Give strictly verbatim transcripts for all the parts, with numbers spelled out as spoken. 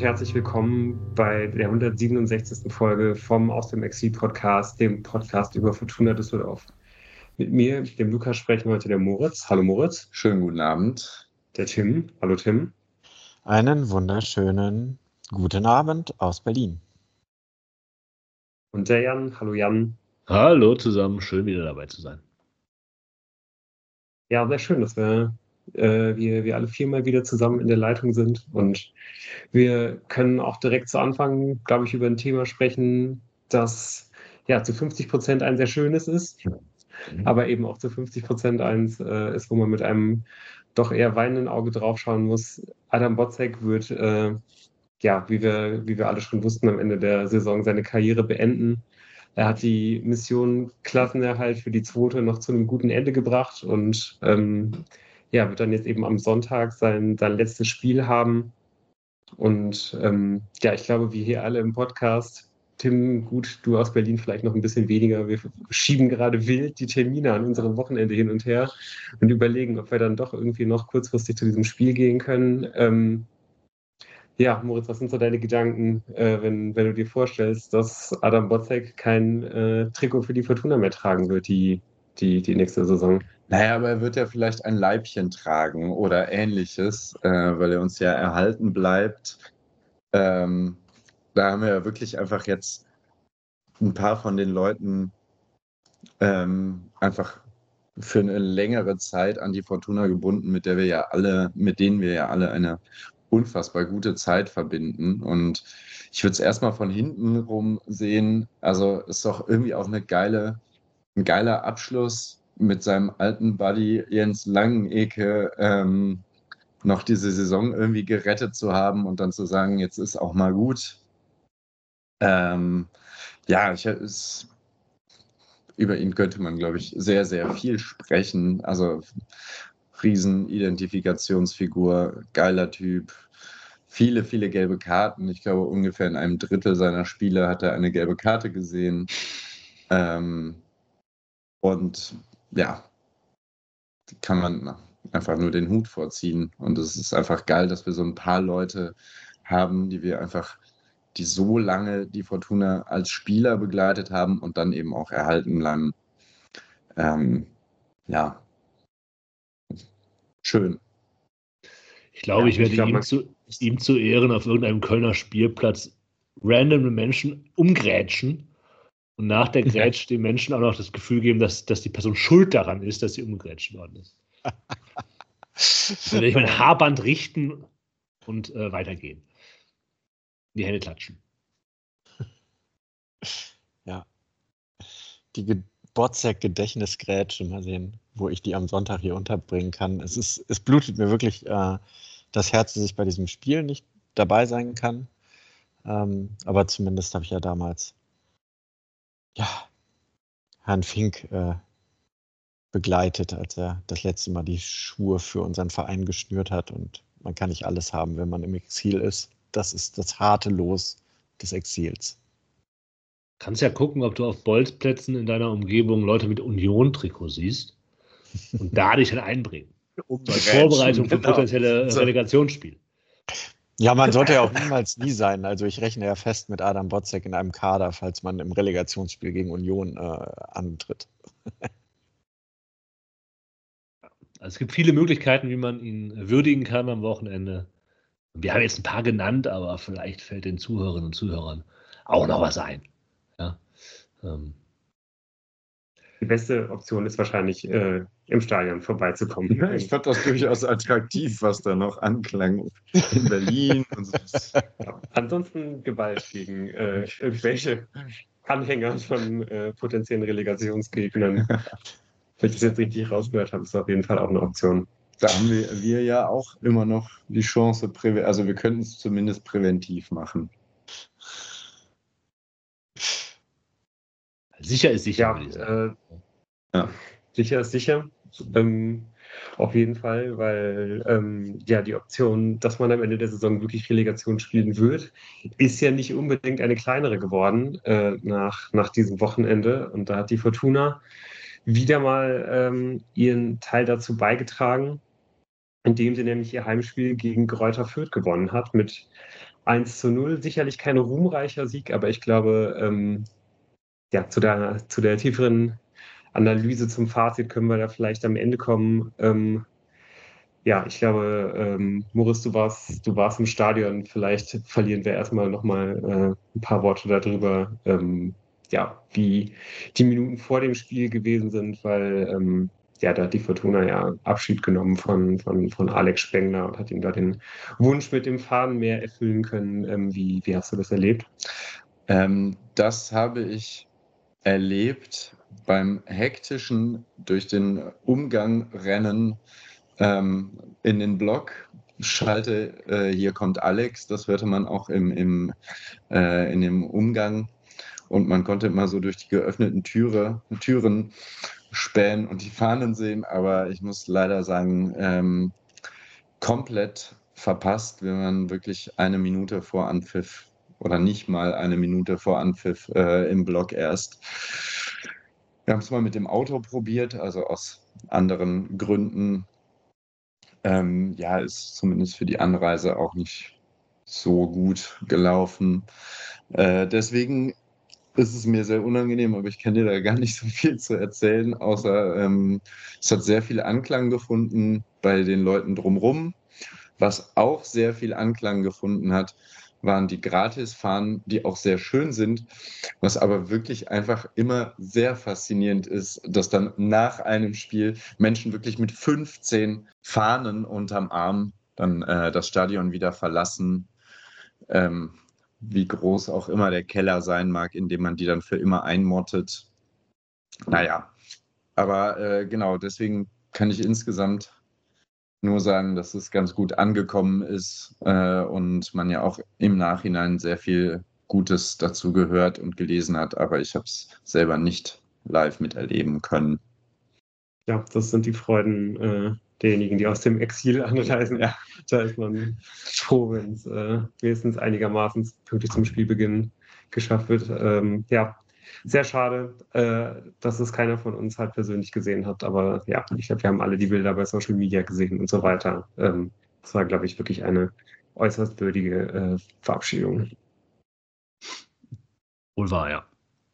herzlich willkommen bei der hundertsiebenundsechzigsten Folge vom Aus dem Exil Podcast, dem Podcast über Fortuna Düsseldorf. Mit mir, dem Lukas, sprechen heute der Moritz. Hallo Moritz. Schönen guten Abend. Der Tim. Hallo Tim. Einen wunderschönen guten Abend aus Berlin. Und der Jan. Hallo Jan. Hallo zusammen, schön wieder dabei zu sein. Ja, sehr schön, dass wir, äh, wir, wir alle viermal wieder zusammen in der Leitung sind. Und wir können auch direkt zu Anfang, glaube ich, über ein Thema sprechen, das ja zu fünfzig Prozent ein sehr schönes ist, mhm. aber eben auch zu fünfzig Prozent eins äh, ist, wo man mit einem doch eher weinenden Auge draufschauen muss. Adam Botzek wird, äh, ja, wie wir, wie wir alle schon wussten, am Ende der Saison seine Karriere beenden. Er hat die Mission Klassenerhalt für die zweite noch zu einem guten Ende gebracht und ähm, ja, wird dann jetzt eben am Sonntag sein, sein letztes Spiel haben. Und ähm, ja, ich glaube, wie hier alle im Podcast, Tim, gut, du aus Berlin vielleicht noch ein bisschen weniger. Wir schieben gerade wild die Termine an unserem Wochenende hin und her und überlegen, ob wir dann doch irgendwie noch kurzfristig zu diesem Spiel gehen können. Ähm, Ja, Moritz, was sind so deine Gedanken, äh, wenn, wenn du dir vorstellst, dass Adam Botzek kein äh, Trikot für die Fortuna mehr tragen wird, die, die, die nächste Saison? Naja, aber er wird ja vielleicht ein Leibchen tragen oder ähnliches, äh, weil er uns ja erhalten bleibt. Ähm, da haben wir ja wirklich einfach jetzt ein paar von den Leuten ähm, einfach für eine längere Zeit an die Fortuna gebunden, mit der wir ja alle, mit denen wir ja alle eine unfassbar gute Zeit verbinden. Und ich würde es erstmal von hinten rum sehen. Also ist doch irgendwie auch eine geile, ein geiler Abschluss mit seinem alten Buddy Jens Langenecke ähm, noch diese Saison irgendwie gerettet zu haben und dann zu sagen, jetzt ist auch mal gut. Ähm, ja, ich, es, über ihn könnte man, glaube ich, sehr, sehr viel sprechen. Also Riesen-Identifikationsfigur, geiler Typ, viele, viele gelbe Karten. Ich glaube, ungefähr in einem Drittel seiner Spiele hat er eine gelbe Karte gesehen. Ähm, und ja, kann man einfach nur den Hut vorziehen. Und es ist einfach geil, dass wir so ein paar Leute haben, die wir einfach, die so lange die Fortuna als Spieler begleitet haben und dann eben auch erhalten lang. Ähm, ja, schön. Ich glaube, Ja, ich werde ich glaub, ihm, zu, ihm zu Ehren auf irgendeinem Kölner Spielplatz random Menschen umgrätschen und nach der Grätsch den Menschen auch noch das Gefühl geben, dass, dass die Person schuld daran ist, dass sie umgrätscht worden ist. Dann werde ich mein Haarband richten und äh, weitergehen. Die Hände klatschen. Ja. Die Botzek-Gedächtnisgrätsche, mal sehen, wo ich die am Sonntag hier unterbringen kann. Es ist, es blutet mir wirklich äh, das Herz, dass ich bei diesem Spiel nicht dabei sein kann. Ähm, aber zumindest habe ich ja damals ja, Herrn Fink äh, begleitet, als er das letzte Mal die Schuhe für unseren Verein geschnürt hat. Und man kann nicht alles haben, wenn man im Exil ist. Das ist das harte Los des Exils. Kannst ja gucken, ob du auf Bolzplätzen in deiner Umgebung Leute mit Union-Trikot siehst und da dich dann einbringen. Als Vorbereitung für genau. potenzielle So. Relegationsspiele. Ja, man sollte ja auch niemals nie sein. Also ich rechne ja fest mit Adam Botzek in einem Kader, falls man im Relegationsspiel gegen Union äh, antritt. Also es gibt viele Möglichkeiten, wie man ihn würdigen kann am Wochenende. Wir haben jetzt ein paar genannt, aber vielleicht fällt den Zuhörerinnen und Zuhörern auch noch was ein. Ja. Ähm. Die beste Option ist wahrscheinlich, äh, im Stadion vorbeizukommen. Ja, ich fand das durchaus attraktiv, was da noch anklang in Berlin. Und so. Ja. Ansonsten Gewalt gegen äh, irgendwelche Anhänger von äh, potenziellen Relegationsgegnern. Wenn ich das jetzt richtig rausgehört habe, ist das auf jeden Fall auch eine Option. Da haben wir, wir ja auch immer noch die Chance, präve- also wir könnten es zumindest präventiv machen. Sicher ist sicher, Ja, würde ich sagen. Äh, Ja. sicher ist sicher. Ähm, auf jeden Fall, weil ähm, ja die Option, dass man am Ende der Saison wirklich Relegation spielen wird, ist ja nicht unbedingt eine kleinere geworden äh, nach, nach diesem Wochenende. Und da hat die Fortuna wieder mal ähm, ihren Teil dazu beigetragen, indem sie nämlich ihr Heimspiel gegen Greuther Fürth gewonnen hat mit eins zu null. Sicherlich kein ruhmreicher Sieg, aber ich glaube, ähm, ja, zu der, zu der tieferen Analyse zum Fazit können wir da vielleicht am Ende kommen. Ähm, ja, ich glaube, ähm, Moritz, du warst, du warst im Stadion. Vielleicht verlieren wir erstmal nochmal äh, ein paar Worte darüber, ähm, ja, wie die Minuten vor dem Spiel gewesen sind, weil ähm, ja, da hat die Fortuna ja Abschied genommen von, von, von Alex Spengler und hat ihm da den Wunsch mit dem Fahnenmeer erfüllen können. Ähm, wie, wie hast du das erlebt? Ähm, das habe ich erlebt beim hektischen durch den Umgang rennen ähm, in den Block. Schalte, äh, hier kommt Alex, das hörte man auch im, im, äh, in dem Umgang. Und man konnte immer so durch die geöffneten Türe, Türen spähen und die Fahnen sehen. Aber ich muss leider sagen, ähm, komplett verpasst, wenn man wirklich eine Minute vor Anpfiff oder nicht mal eine Minute vor Anpfiff äh, im Block erst. Wir haben es mal mit dem Auto probiert, also aus anderen Gründen. Ähm, ja, ist zumindest für die Anreise auch nicht so gut gelaufen. Äh, deswegen ist es mir sehr unangenehm, aber ich kann dir da gar nicht so viel zu erzählen, außer ähm, es hat sehr viel Anklang gefunden bei den Leuten drumherum. Was auch sehr viel Anklang gefunden hat, waren die Gratisfahnen, die auch sehr schön sind, was aber wirklich einfach immer sehr faszinierend ist, dass dann nach einem Spiel Menschen wirklich mit fünfzehn Fahnen unterm Arm dann äh, das Stadion wieder verlassen, ähm, wie groß auch immer der Keller sein mag, in dem man die dann für immer einmottet. Naja, aber äh, genau, deswegen kann ich insgesamt nur sagen, dass es ganz gut angekommen ist äh, und man ja auch im Nachhinein sehr viel Gutes dazu gehört und gelesen hat, aber ich habe es selber nicht live miterleben können. Ja, das sind die Freuden äh, derjenigen, die aus dem Exil anreisen. Ja. Da ist man froh, wenn es äh, wenigstens einigermaßen pünktlich zum Spielbeginn geschafft wird. Ähm, ja, sehr schade, äh, dass es keiner von uns halt persönlich gesehen hat. Aber ja, ich glaube, wir haben alle die Bilder bei Social Media gesehen und so weiter. Ähm, das war, glaube ich, wirklich eine äußerst würdige äh, Verabschiedung. Wohl wahr, ja.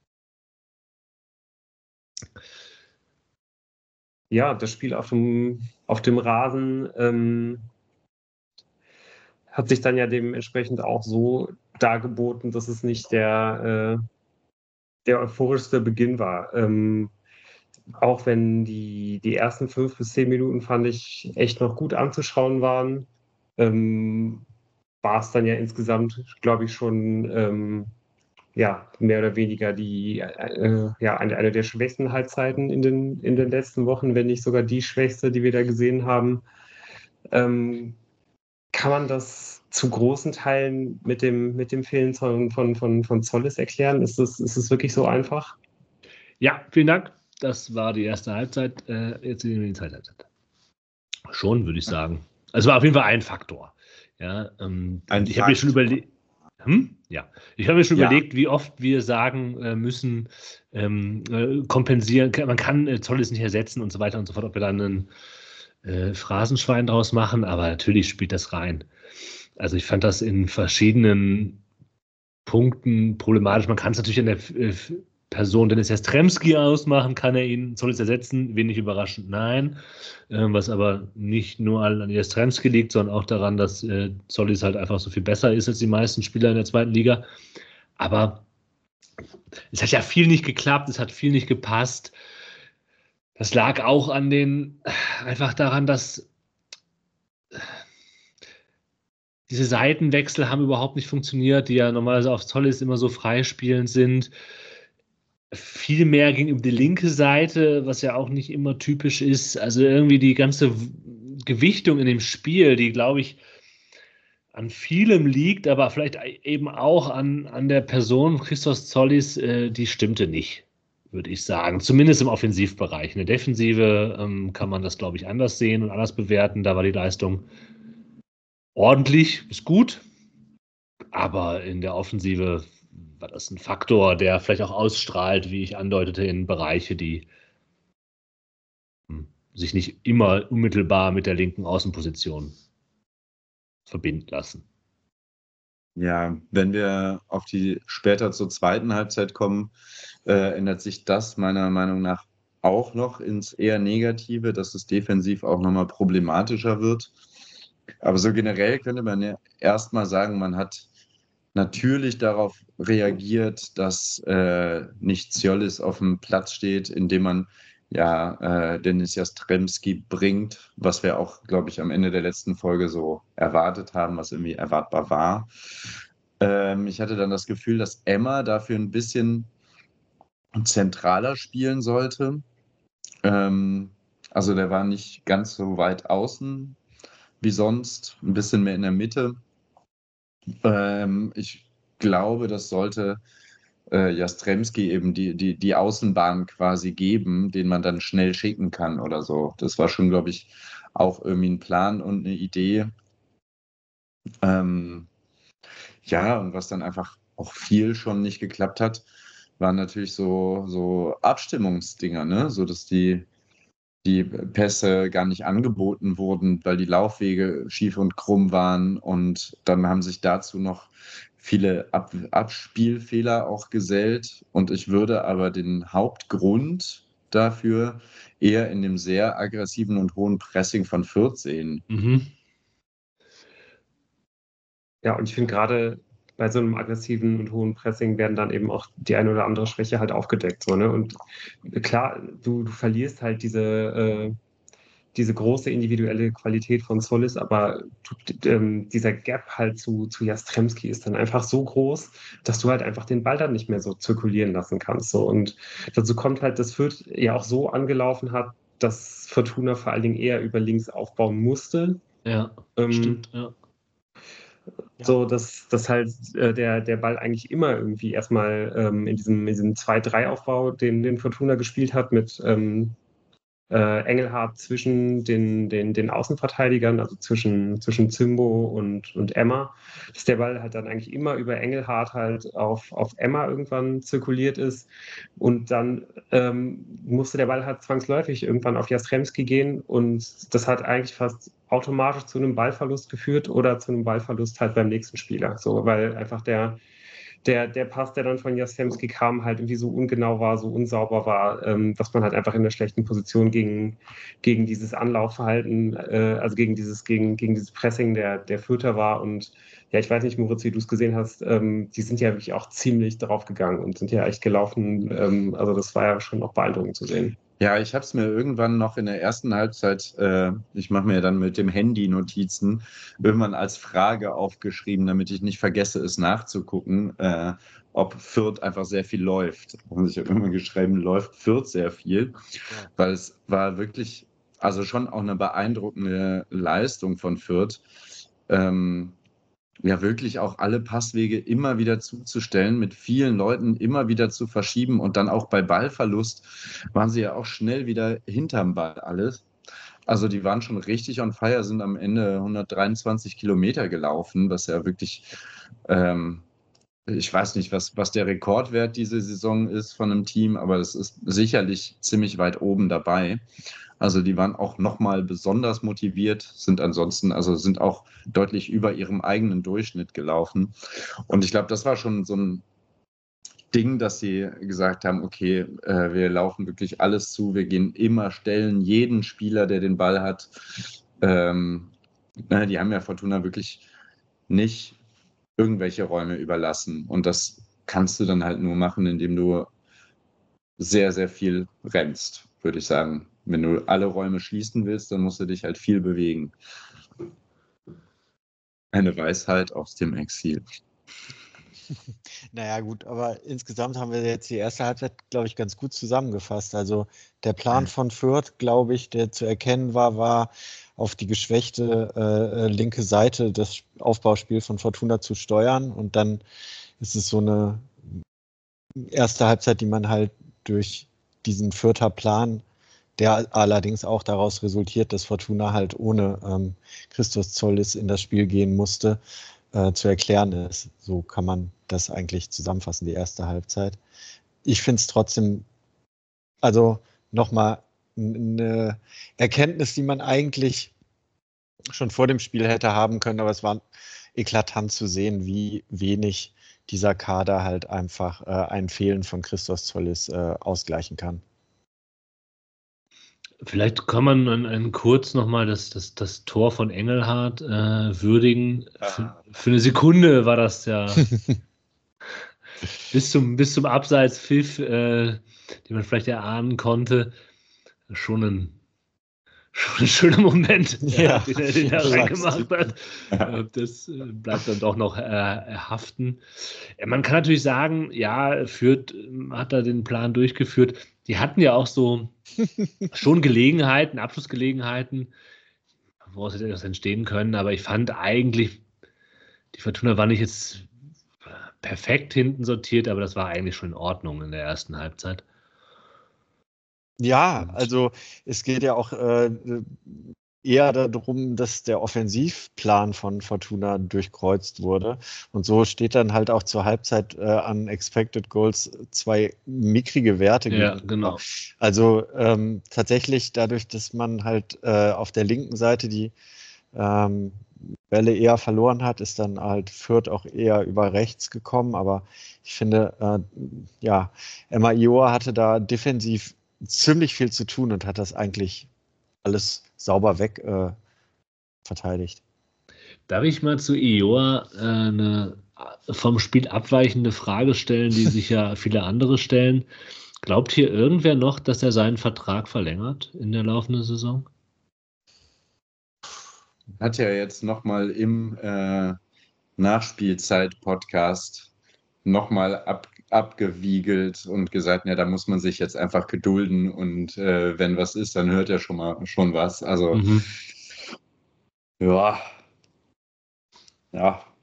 Ja, das Spiel auf dem, auf dem Rasen ähm, hat sich dann ja dementsprechend auch so dargeboten, dass es nicht der, äh, der euphorischste Beginn war. Ähm, auch wenn die, die ersten fünf bis zehn Minuten, fand ich, echt noch gut anzuschauen waren, ähm, war es dann ja insgesamt, glaube ich, schon ähm, ja, mehr oder weniger die, äh, ja, eine, eine der schwächsten Halbzeiten in den, in den letzten Wochen, wenn nicht sogar die schwächste, die wir da gesehen haben. Ähm, Kann man das zu großen Teilen mit dem, mit dem Fehlen von, von, von, von Zollis erklären? Ist es ist es wirklich so einfach? Ja, vielen Dank. Das war die erste Halbzeit. Äh, jetzt sind wir in die zweite Halbzeit. Schon, würde ich sagen. Also war auf jeden Fall ein Faktor. Ja, ähm, Ein ich habe mir schon Faktor. überlegt. Hm? Ja, ich habe mir schon Ja. überlegt, wie oft wir sagen äh, müssen, ähm, äh, kompensieren, man kann äh, Zollis nicht ersetzen und so weiter und so fort, ob wir dann einen äh, Phrasenschwein draus machen, aber natürlich spielt das rein. Also ich fand das in verschiedenen Punkten problematisch. Man kann es natürlich an der äh, Person Dennis Jastremski ausmachen, kann er ihn Zollis ersetzen? Wenig überraschend, nein. Ähm, was aber nicht nur an Jastremski liegt, sondern auch daran, dass äh, Zollis halt einfach so viel besser ist als die meisten Spieler in der zweiten Liga. Aber es hat ja viel nicht geklappt, es hat viel nicht gepasst. Das lag auch an den, einfach daran, dass diese Seitenwechsel haben überhaupt nicht funktioniert, die ja normalerweise auf Zollis immer so freispielend sind. Viel mehr ging über die linke Seite, was ja auch nicht immer typisch ist. Also irgendwie die ganze Gewichtung in dem Spiel, die, glaube ich, an vielem liegt, aber vielleicht eben auch an, an der Person Christos Zollis, äh, die stimmte nicht, würde ich sagen. Zumindest im Offensivbereich. In der Defensive ähm, kann man das, glaube ich, anders sehen und anders bewerten. Da war die Leistung ordentlich, ist gut, aber in der Offensive war das ein Faktor, der vielleicht auch ausstrahlt, wie ich andeutete, in Bereiche, die hm, sich nicht immer unmittelbar mit der linken Außenposition verbinden lassen. Ja, wenn wir auf die später zur zweiten Halbzeit kommen, äh, ändert sich das meiner Meinung nach auch noch ins eher Negative, dass es defensiv auch nochmal problematischer wird. Aber so generell könnte man ja erstmal sagen, man hat natürlich darauf reagiert, dass äh, nicht Ziolis auf dem Platz steht, indem man ja äh, Dennis Jastrzębski bringt, was wir auch, glaube ich, am Ende der letzten Folge so erwartet haben, was irgendwie erwartbar war. Ähm, ich hatte dann das Gefühl, dass Emma dafür ein bisschen zentraler spielen sollte. Ähm, also der war nicht ganz so weit außen wie sonst, ein bisschen mehr in der Mitte. Ähm, ich glaube, das sollte äh, Jastrzębski eben die, die, die Außenbahn quasi geben, den man dann schnell schicken kann oder so. Das war schon, glaube ich, auch irgendwie ein Plan und eine Idee. Ähm, ja, und was dann einfach auch viel schon nicht geklappt hat, waren natürlich so, so Abstimmungsdinger, ne? So dass die, die Pässe gar nicht angeboten wurden, weil die Laufwege schief und krumm waren. Und dann haben sich dazu noch viele Ab Abspielfehler auch gesellt. Und ich würde aber den Hauptgrund dafür eher in dem sehr aggressiven und hohen Pressing von Fürth sehen. Mhm. Ja, und ich finde gerade bei so einem aggressiven und hohen Pressing werden dann eben auch die eine oder andere Schwäche halt aufgedeckt. So, ne? Und klar, du, du verlierst halt diese, äh, diese große individuelle Qualität von Solis, aber du, ähm, dieser Gap halt zu, zu Jastrzębski ist dann einfach so groß, dass du halt einfach den Ball dann nicht mehr so zirkulieren lassen kannst. So. Und dazu kommt halt, dass Fürth ja auch so angelaufen hat, dass Fortuna vor allen Dingen eher über links aufbauen musste. Ja, Ähm, stimmt, ja. So, dass, dass halt äh, der, der Ball eigentlich immer irgendwie erstmal ähm, in diesem, in diesem zwei drei Aufbau, den, den Fortuna gespielt hat, mit ähm, äh, Engelhardt zwischen den, den, den Außenverteidigern, also zwischen, zwischen Zimbo und, und Emma, dass der Ball halt dann eigentlich immer über Engelhardt halt auf, auf Emma irgendwann zirkuliert ist. Und dann ähm, musste der Ball halt zwangsläufig irgendwann auf Jastrzębski gehen und das hat eigentlich fast automatisch zu einem Ballverlust geführt oder zu einem Ballverlust halt beim nächsten Spieler. So, weil einfach der, der, der Pass, der dann von Jastrzębski kam, halt irgendwie so ungenau war, so unsauber war, ähm, dass man halt einfach in einer schlechten Position gegen, gegen dieses Anlaufverhalten, äh, also gegen dieses, gegen, gegen dieses Pressing der, der Fürther war. Und ja, ich weiß nicht, Moritz, wie du es gesehen hast, ähm, die sind ja wirklich auch ziemlich drauf gegangen und sind ja echt gelaufen. Ähm, also das war ja schon noch beeindruckend zu sehen. Ja, ich habe es mir irgendwann noch in der ersten Halbzeit, äh, ich mache mir dann mit dem Handy Notizen, irgendwann als Frage aufgeschrieben, damit ich nicht vergesse, es nachzugucken, äh, ob Fürth einfach sehr viel läuft. Und ich habe immer geschrieben, läuft Fürth sehr viel, Ja. weil es war wirklich, also schon auch eine beeindruckende Leistung von Fürth. Ähm, ja, wirklich auch alle Passwege immer wieder zuzustellen, mit vielen Leuten immer wieder zu verschieben und dann auch bei Ballverlust waren sie ja auch schnell wieder hinterm Ball alles. Also die waren schon richtig on fire, sind am Ende hundertdreiundzwanzig Kilometer gelaufen, was ja wirklich, ähm, ich weiß nicht, was, was der Rekordwert diese Saison ist von einem Team, aber das ist sicherlich ziemlich weit oben dabei. Also die waren auch nochmal besonders motiviert, sind ansonsten, also sind auch deutlich über ihrem eigenen Durchschnitt gelaufen. Und ich glaube, das war schon so ein Ding, dass sie gesagt haben, okay, äh, wir laufen wirklich alles zu, wir gehen immer stellen, jeden Spieler, der den Ball hat. Ähm, na, die haben ja Fortuna wirklich nicht irgendwelche Räume überlassen. Und das kannst du dann halt nur machen, indem du sehr, sehr viel rennst, würde ich sagen. Wenn du alle Räume schließen willst, dann musst du dich halt viel bewegen. Eine Weisheit aus dem Exil. Naja, gut, aber insgesamt haben wir jetzt die erste Halbzeit, glaube ich, ganz gut zusammengefasst. Also der Plan von Fürth, glaube ich, der zu erkennen war, war auf die geschwächte äh, linke Seite das Aufbauspiel von Fortuna zu steuern. Und dann ist es so eine erste Halbzeit, die man halt durch diesen Fürther Plan, der allerdings auch daraus resultiert, dass Fortuna halt ohne ähm, Christos Zollis in das Spiel gehen musste, äh, zu erklären ist. So kann man das eigentlich zusammenfassen, die erste Halbzeit. Ich finde es trotzdem, also nochmal eine Erkenntnis, die man eigentlich schon vor dem Spiel hätte haben können, aber es war eklatant zu sehen, wie wenig dieser Kader halt einfach äh, ein Fehlen von Christos Tsollis äh, ausgleichen kann. Vielleicht kann man an, an kurz nochmal das, das, das Tor von Engelhardt äh, würdigen. Für, für eine Sekunde war das ja bis zum, bis zum Abseitspfiff, äh, den man vielleicht erahnen konnte, schon ein, schon ein schöner Moment, Ja, den er den er ja, reingemacht hat. Äh, Das äh, bleibt dann doch noch äh, haften. Äh, Man kann natürlich sagen, ja, Fürth ähm, hat da den Plan durchgeführt. Die hatten ja auch so schon Gelegenheiten, Abschlussgelegenheiten, woraus hätte etwas entstehen können, aber ich fand eigentlich, die Fortuna war nicht jetzt perfekt hinten sortiert, aber das war eigentlich schon in Ordnung in der ersten Halbzeit. Ja, Und- also es geht ja auch äh, eher darum, dass der Offensivplan von Fortuna durchkreuzt wurde. Und so steht dann halt auch zur Halbzeit äh, an Expected Goals zwei mickrige Werte Ja, gegenüber. genau. Also ähm, tatsächlich dadurch, dass man halt äh, auf der linken Seite die ähm, Bälle eher verloren hat, ist dann halt Fürth auch eher über rechts gekommen. Aber ich finde, äh, ja, Emma Ioa hatte da defensiv ziemlich viel zu tun und hat das eigentlich alles sauber weg äh, verteidigt. Darf ich mal zu Ioa äh, eine vom Spiel abweichende Frage stellen, die sich ja viele andere stellen? Glaubt hier irgendwer noch, dass er seinen Vertrag verlängert in der laufenden Saison? Hat ja jetzt nochmal im äh, Nachspielzeit-Podcast nochmal ab, abgewiegelt und gesagt, ja, da muss man sich jetzt einfach gedulden und äh, wenn was ist, dann hört er schon mal schon was. Also Mhm. ja, ja,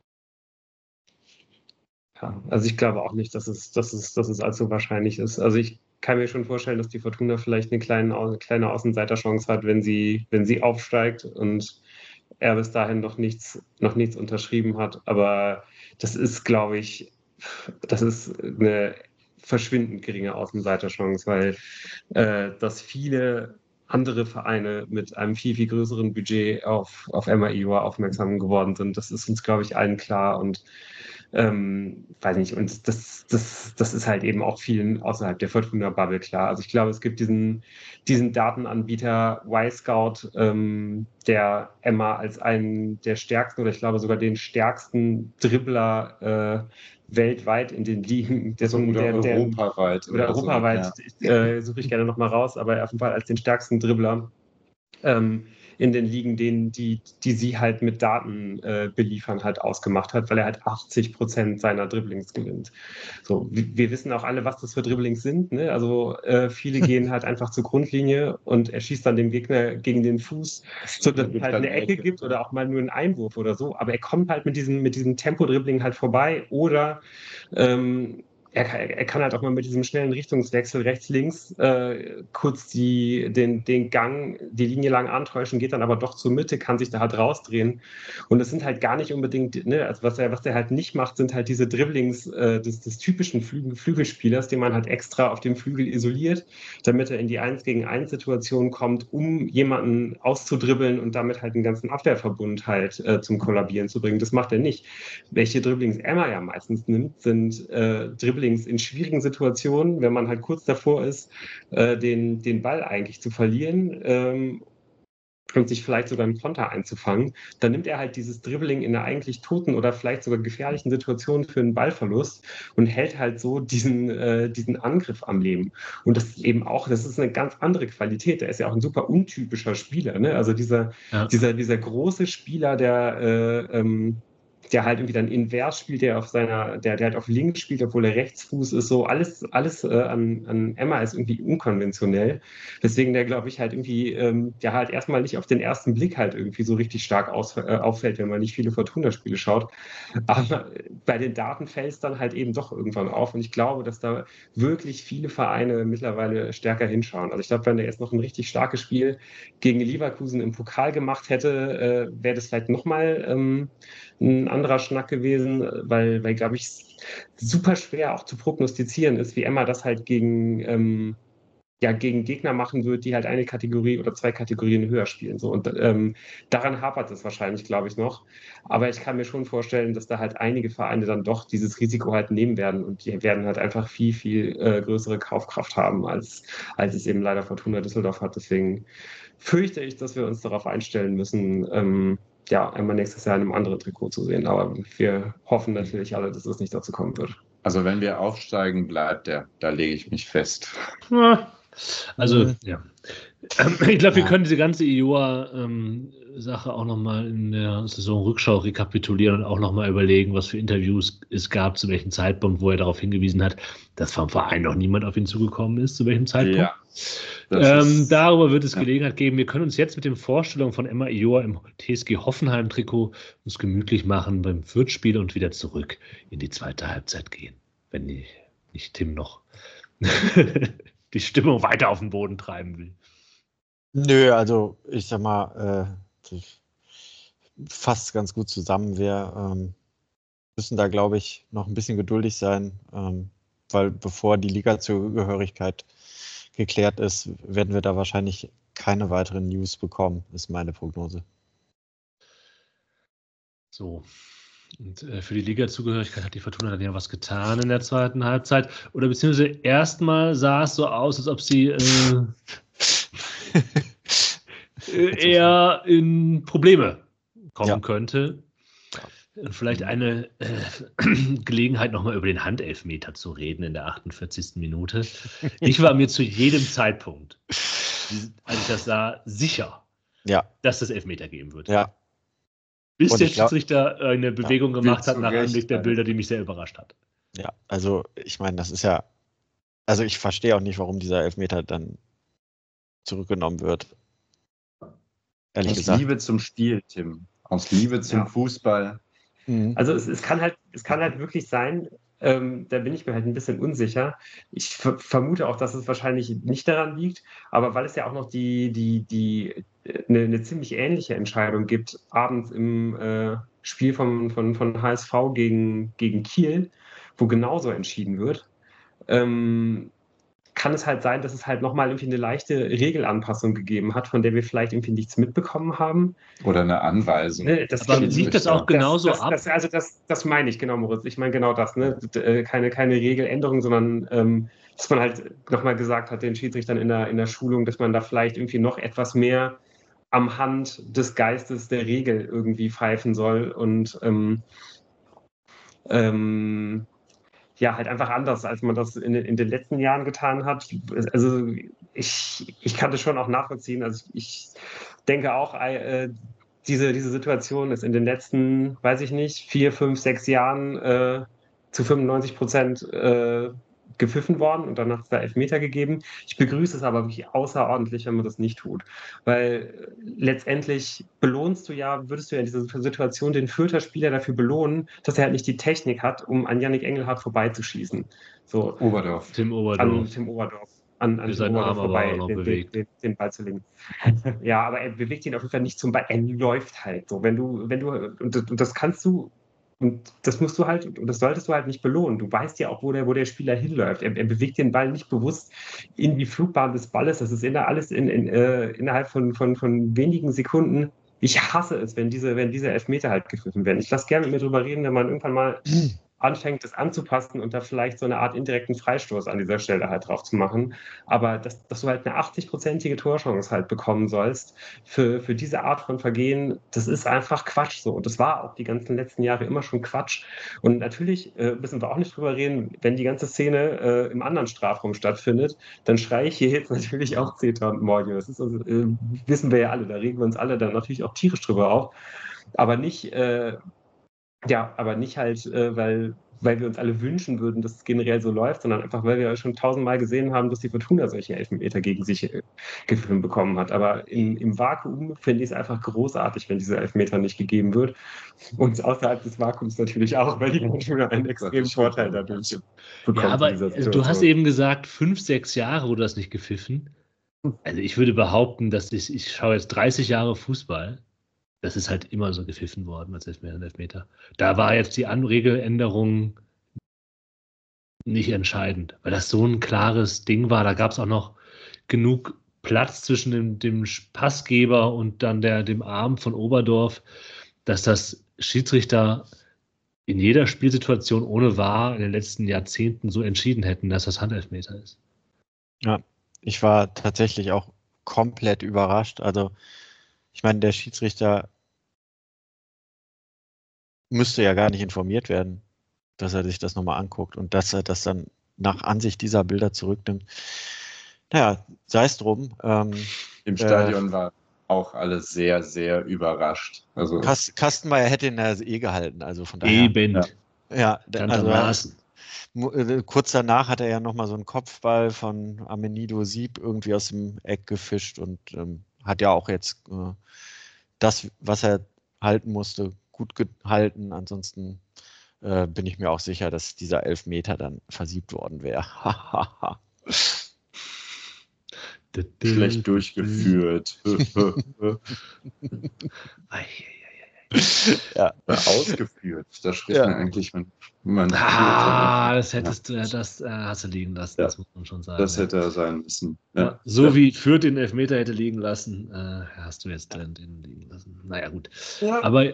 Ja, also ich glaube auch nicht, dass es, dass es, dass es allzu wahrscheinlich ist. Also ich kann mir schon vorstellen, dass die Fortuna vielleicht eine kleine, eine kleine Außenseiterchance hat, wenn sie, wenn sie aufsteigt und er bis dahin noch nichts, noch nichts unterschrieben hat. Aber das ist, glaube ich, das ist eine verschwindend geringe Außenseiterchance, weil äh, dass viele andere Vereine mit einem viel, viel größeren Budget auf, auf Emma Ioa aufmerksam geworden sind. Das ist uns, glaube ich, allen klar und ähm, weiß nicht, und das, das, das ist halt eben auch vielen außerhalb der Fortuna-Bubble klar. Also ich glaube, es gibt diesen, diesen Datenanbieter Y-Scout, ähm, der Emma als einen der stärksten oder ich glaube sogar den stärksten Dribbler äh, weltweit in den Ligen, dessen, oder der, der, europaweit oder so, europaweit, ja. äh, suche ich gerne nochmal raus, aber auf jeden Fall als den stärksten Dribbler ähm, in den Ligen, denen, die, die sie halt mit Daten äh, beliefern, halt ausgemacht hat, weil er halt achtzig Prozent seiner Dribblings gewinnt. So, wir, wir wissen auch alle, was das für Dribblings sind. Ne? Also äh, viele gehen halt einfach zur Grundlinie und er schießt dann dem Gegner gegen den Fuß, so dass es halt eine Ecke gibt oder auch mal nur einen Einwurf oder so. Aber er kommt halt mit diesem, mit diesem Tempo-Dribbling halt vorbei oder ähm, er, er kann halt auch mal mit diesem schnellen Richtungswechsel rechts, links äh, kurz die, den, den Gang, die Linie lang antäuschen, geht dann aber doch zur Mitte, kann sich da halt rausdrehen. Und es sind halt gar nicht unbedingt, ne, also was er, was er halt nicht macht, sind halt diese Dribblings äh, des, des typischen Flügel, Flügelspielers, den man halt extra auf dem Flügel isoliert, damit er in die eins gegen eins Situation kommt, um jemanden auszudribbeln und damit halt einen ganzen Abwehrverbund halt äh, zum Kollabieren zu bringen. Das macht er nicht. Welche Dribblings Emma ja meistens nimmt, sind äh, Dribblings in schwierigen Situationen, wenn man halt kurz davor ist, äh, den, den Ball eigentlich zu verlieren ähm, und sich vielleicht sogar einen Konter einzufangen, dann nimmt er halt dieses Dribbling in einer eigentlich toten oder vielleicht sogar gefährlichen Situation für einen Ballverlust und hält halt so diesen, äh, diesen Angriff am Leben. Und das ist eben auch, das ist eine ganz andere Qualität. Der ist ja auch ein super untypischer Spieler. Ne? Also dieser, Ja. dieser, dieser große Spieler, der äh, ähm, der halt irgendwie dann invers spielt, der auf seiner, der, der halt auf links spielt, obwohl er Rechtsfuß ist, so alles, alles äh, an, an Emma ist irgendwie unkonventionell. Deswegen der, glaube ich, halt irgendwie, ähm, der halt erstmal nicht auf den ersten Blick halt irgendwie so richtig stark aus, äh, auffällt, wenn man nicht viele Fortuna-Spiele schaut. Aber bei den Daten fällt es dann halt eben doch irgendwann auf. Und ich glaube, dass da wirklich viele Vereine mittlerweile stärker hinschauen. Also ich glaube, wenn der jetzt noch ein richtig starkes Spiel gegen Leverkusen im Pokal gemacht hätte, äh, wäre das vielleicht nochmal ähm, ein anderer Schnack gewesen, weil, weil glaube ich, super schwer auch zu prognostizieren ist, wie Emma das halt gegen, ähm, ja, gegen Gegner machen wird, die halt eine Kategorie oder zwei Kategorien höher spielen. So. Und ähm, daran hapert es wahrscheinlich, glaube ich, noch. Aber ich kann mir schon vorstellen, dass da halt einige Vereine dann doch dieses Risiko halt nehmen werden und die werden halt einfach viel, viel äh, größere Kaufkraft haben, als, als es eben leider Fortuna Düsseldorf hat. Deswegen fürchte ich, dass wir uns darauf einstellen müssen, ähm, ja, einmal nächstes Jahr in einem anderen Trikot zu sehen. Aber wir hoffen natürlich alle, dass es nicht dazu kommen wird. Also wenn wir aufsteigen, bleibt der. Da lege ich mich fest. Ja. Also, Mhm. ja. Ähm, ich glaube, wir Ja. können diese ganze Ioa-Sache auch nochmal in der Saisonrückschau rekapitulieren und auch nochmal überlegen, was für Interviews es gab, zu welchem Zeitpunkt, wo er darauf hingewiesen hat, dass vom Verein noch niemand auf ihn zugekommen ist, zu welchem Zeitpunkt. Ja, das Ähm, ist- darüber wird es ja. Gelegenheit geben. Wir können uns jetzt mit den Vorstellungen von Emma Ioa im T S G Hoffenheim-Trikot uns gemütlich machen beim Fürth-Spiel und wieder zurück in die zweite Halbzeit gehen, wenn nicht, nicht Tim noch die Stimmung weiter auf den Boden treiben will. Nö, also ich sag mal, äh, das fasst ganz gut zusammen. Wir ähm, müssen da, glaube ich, noch ein bisschen geduldig sein, ähm, weil bevor die Liga-Zugehörigkeit geklärt ist, werden wir da wahrscheinlich keine weiteren News bekommen, ist meine Prognose. So. Und äh, für die Liga-Zugehörigkeit hat die Fortuna dann ja was getan in der zweiten Halbzeit. Oder beziehungsweise erstmal sah es so aus, als ob sie äh, äh, eher in Probleme kommen Ja. könnte. Und vielleicht eine äh, Gelegenheit, nochmal über den Handelfmeter zu reden in der achtundvierzigsten Minute. Ich war mir zu jedem Zeitpunkt, als ich das sah, sicher, Ja, dass es Elfmeter geben wird. ja, Bis Und der ich glaub- Schiedsrichter eine Bewegung gemacht Zu hat nach Recht Anblick der eine- Bilder, die mich sehr überrascht hat. ja. Also ich meine, das ist ja, also ich verstehe auch nicht, warum dieser Elfmeter dann zurückgenommen wird. Ehrlich Aus gesagt. Liebe zum Spiel, Tim. Aus Liebe zum Ja. Fußball. Mhm. Also es, es kann halt, es kann halt wirklich sein, ähm, da bin ich mir halt ein bisschen unsicher. Ich ver vermute auch, dass es wahrscheinlich nicht daran liegt, aber weil es ja auch noch die, die, die, eine, eine ziemlich ähnliche Entscheidung gibt, abends im äh, Spiel von, von, von H S V gegen, gegen Kiel, wo genauso entschieden wird. Ähm, kann es halt sein, dass es halt nochmal irgendwie eine leichte Regelanpassung gegeben hat, von der wir vielleicht irgendwie nichts mitbekommen haben. Oder eine Anweisung. Ne, das Aber kann- liegt das auch genauso das, das, ab? Das, also das, das meine ich, genau, Moritz. Ich meine genau das. Ne? D- äh, Keine, keine Regeländerung, sondern ähm, dass man halt nochmal gesagt hat, den Schiedsrichtern in der, in der Schulung, dass man da vielleicht irgendwie noch etwas mehr am Hand des Geistes der Regel irgendwie pfeifen soll und ähm, ähm, ja, halt einfach anders, als man das in, in den letzten Jahren getan hat. Also ich, ich kann das schon auch nachvollziehen. Also ich denke auch, äh, diese, diese Situation ist in den letzten, weiß ich nicht, vier, fünf, sechs Jahren äh, zu fünfundneunzig Prozent äh, gepfiffen worden und dann hat es da Elfmeter gegeben. Ich begrüße es aber wirklich außerordentlich, wenn man das nicht tut. Weil letztendlich belohnst du ja, würdest du ja in dieser Situation den Fürther Spieler dafür belohnen, dass er halt nicht die Technik hat, um an Yannick Engelhardt vorbeizuschießen. So, Oberdorf. Tim an Oberdorf. Tim Oberdorf. An, an Der Tim seinen Oberdorf Arm aber vorbei, auch noch den, den, bewegt. den, den Ball zu legen. Ja, aber er bewegt ihn auf jeden Fall nicht zum Ball. Er läuft halt so. Wenn du, wenn du, und das, und das kannst du, und das musst du halt, und das solltest du halt nicht belohnen. Du weißt ja auch, wo der, wo der Spieler hinläuft. Er, er bewegt den Ball nicht bewusst in die Flugbahn des Balles. Das ist in, alles in, in, äh, innerhalb von, von, von wenigen Sekunden. Ich hasse es, wenn diese, wenn diese Elfmeter halt gepfiffen werden. Ich lasse gerne mit mir drüber reden, wenn man irgendwann mal anfängt, das anzupassen und da vielleicht so eine Art indirekten Freistoß an dieser Stelle halt drauf zu machen. Aber dass, dass du halt eine achtzig-prozentige Torchance halt bekommen sollst für, für diese Art von Vergehen, das ist einfach Quatsch so. Und das war auch die ganzen letzten Jahre immer schon Quatsch. Und natürlich äh, müssen wir auch nicht drüber reden, wenn die ganze Szene äh, im anderen Strafraum stattfindet, dann schreie ich hier jetzt natürlich auch Zeta und Morgen. Das ist also, äh, wissen wir ja alle, da regen wir uns alle dann natürlich auch tierisch drüber auf. Aber nicht, äh, ja, aber nicht halt, äh, weil, weil wir uns alle wünschen würden, dass es generell so läuft, sondern einfach, weil wir schon tausendmal gesehen haben, dass die Fortuna solche Elfmeter gegen sich äh, gefilmt bekommen hat. Aber im, im Vakuum finde ich es einfach großartig, wenn dieser Elfmeter nicht gegeben wird. Und außerhalb des Vakuums natürlich auch, weil die Fortuna einen extremen Vorteil dadurch bekommt. Ja, aber in dieser also, du hast Situation. eben gesagt, fünf, sechs Jahre wurde das nicht gepfiffen. Also ich würde behaupten, dass ich, ich schaue jetzt dreißig Jahre Fußball. Das ist halt immer so gepfiffen worden als Elfmeter. Da war jetzt die Regeländerung nicht entscheidend, weil das so ein klares Ding war. Da gab es auch noch genug Platz zwischen dem, dem Passgeber und dann der, dem Arm von Oberdorf, dass das Schiedsrichter in jeder Spielsituation ohne V A R in den letzten Jahrzehnten so entschieden hätten, dass das Handelfmeter ist. Ja, ich war tatsächlich auch komplett überrascht. Also, ich meine, der Schiedsrichter müsste ja gar nicht informiert werden, dass er sich das nochmal anguckt und dass er das dann nach Ansicht dieser Bilder zurücknimmt. Naja, sei es drum. Ähm, Im Stadion äh, war auch alle sehr, sehr überrascht. Also Kast, Kastenmeier hätte ihn ja eh gehalten, also von daher. Eben. Ja, ja also kurz danach hat er ja nochmal so einen Kopfball von Amenido Sieb irgendwie aus dem Eck gefischt und ähm, hat ja auch jetzt äh, das, was er halten musste, gut gehalten. Ansonsten äh, bin ich mir auch sicher, dass dieser Elfmeter dann versiebt worden wäre. Schlecht durchgeführt. Ja. Ausgeführt. Da spricht Ja. man eigentlich, wenn man. Ah, das hättest du, ja. das äh, hast du liegen lassen, Ja. das muss man schon sagen. Das hätte er sein müssen. Ja. Ja. So wie Fürth den Elfmeter hätte liegen lassen, äh, hast du jetzt den, den liegen lassen. Naja, gut. Ja. Aber.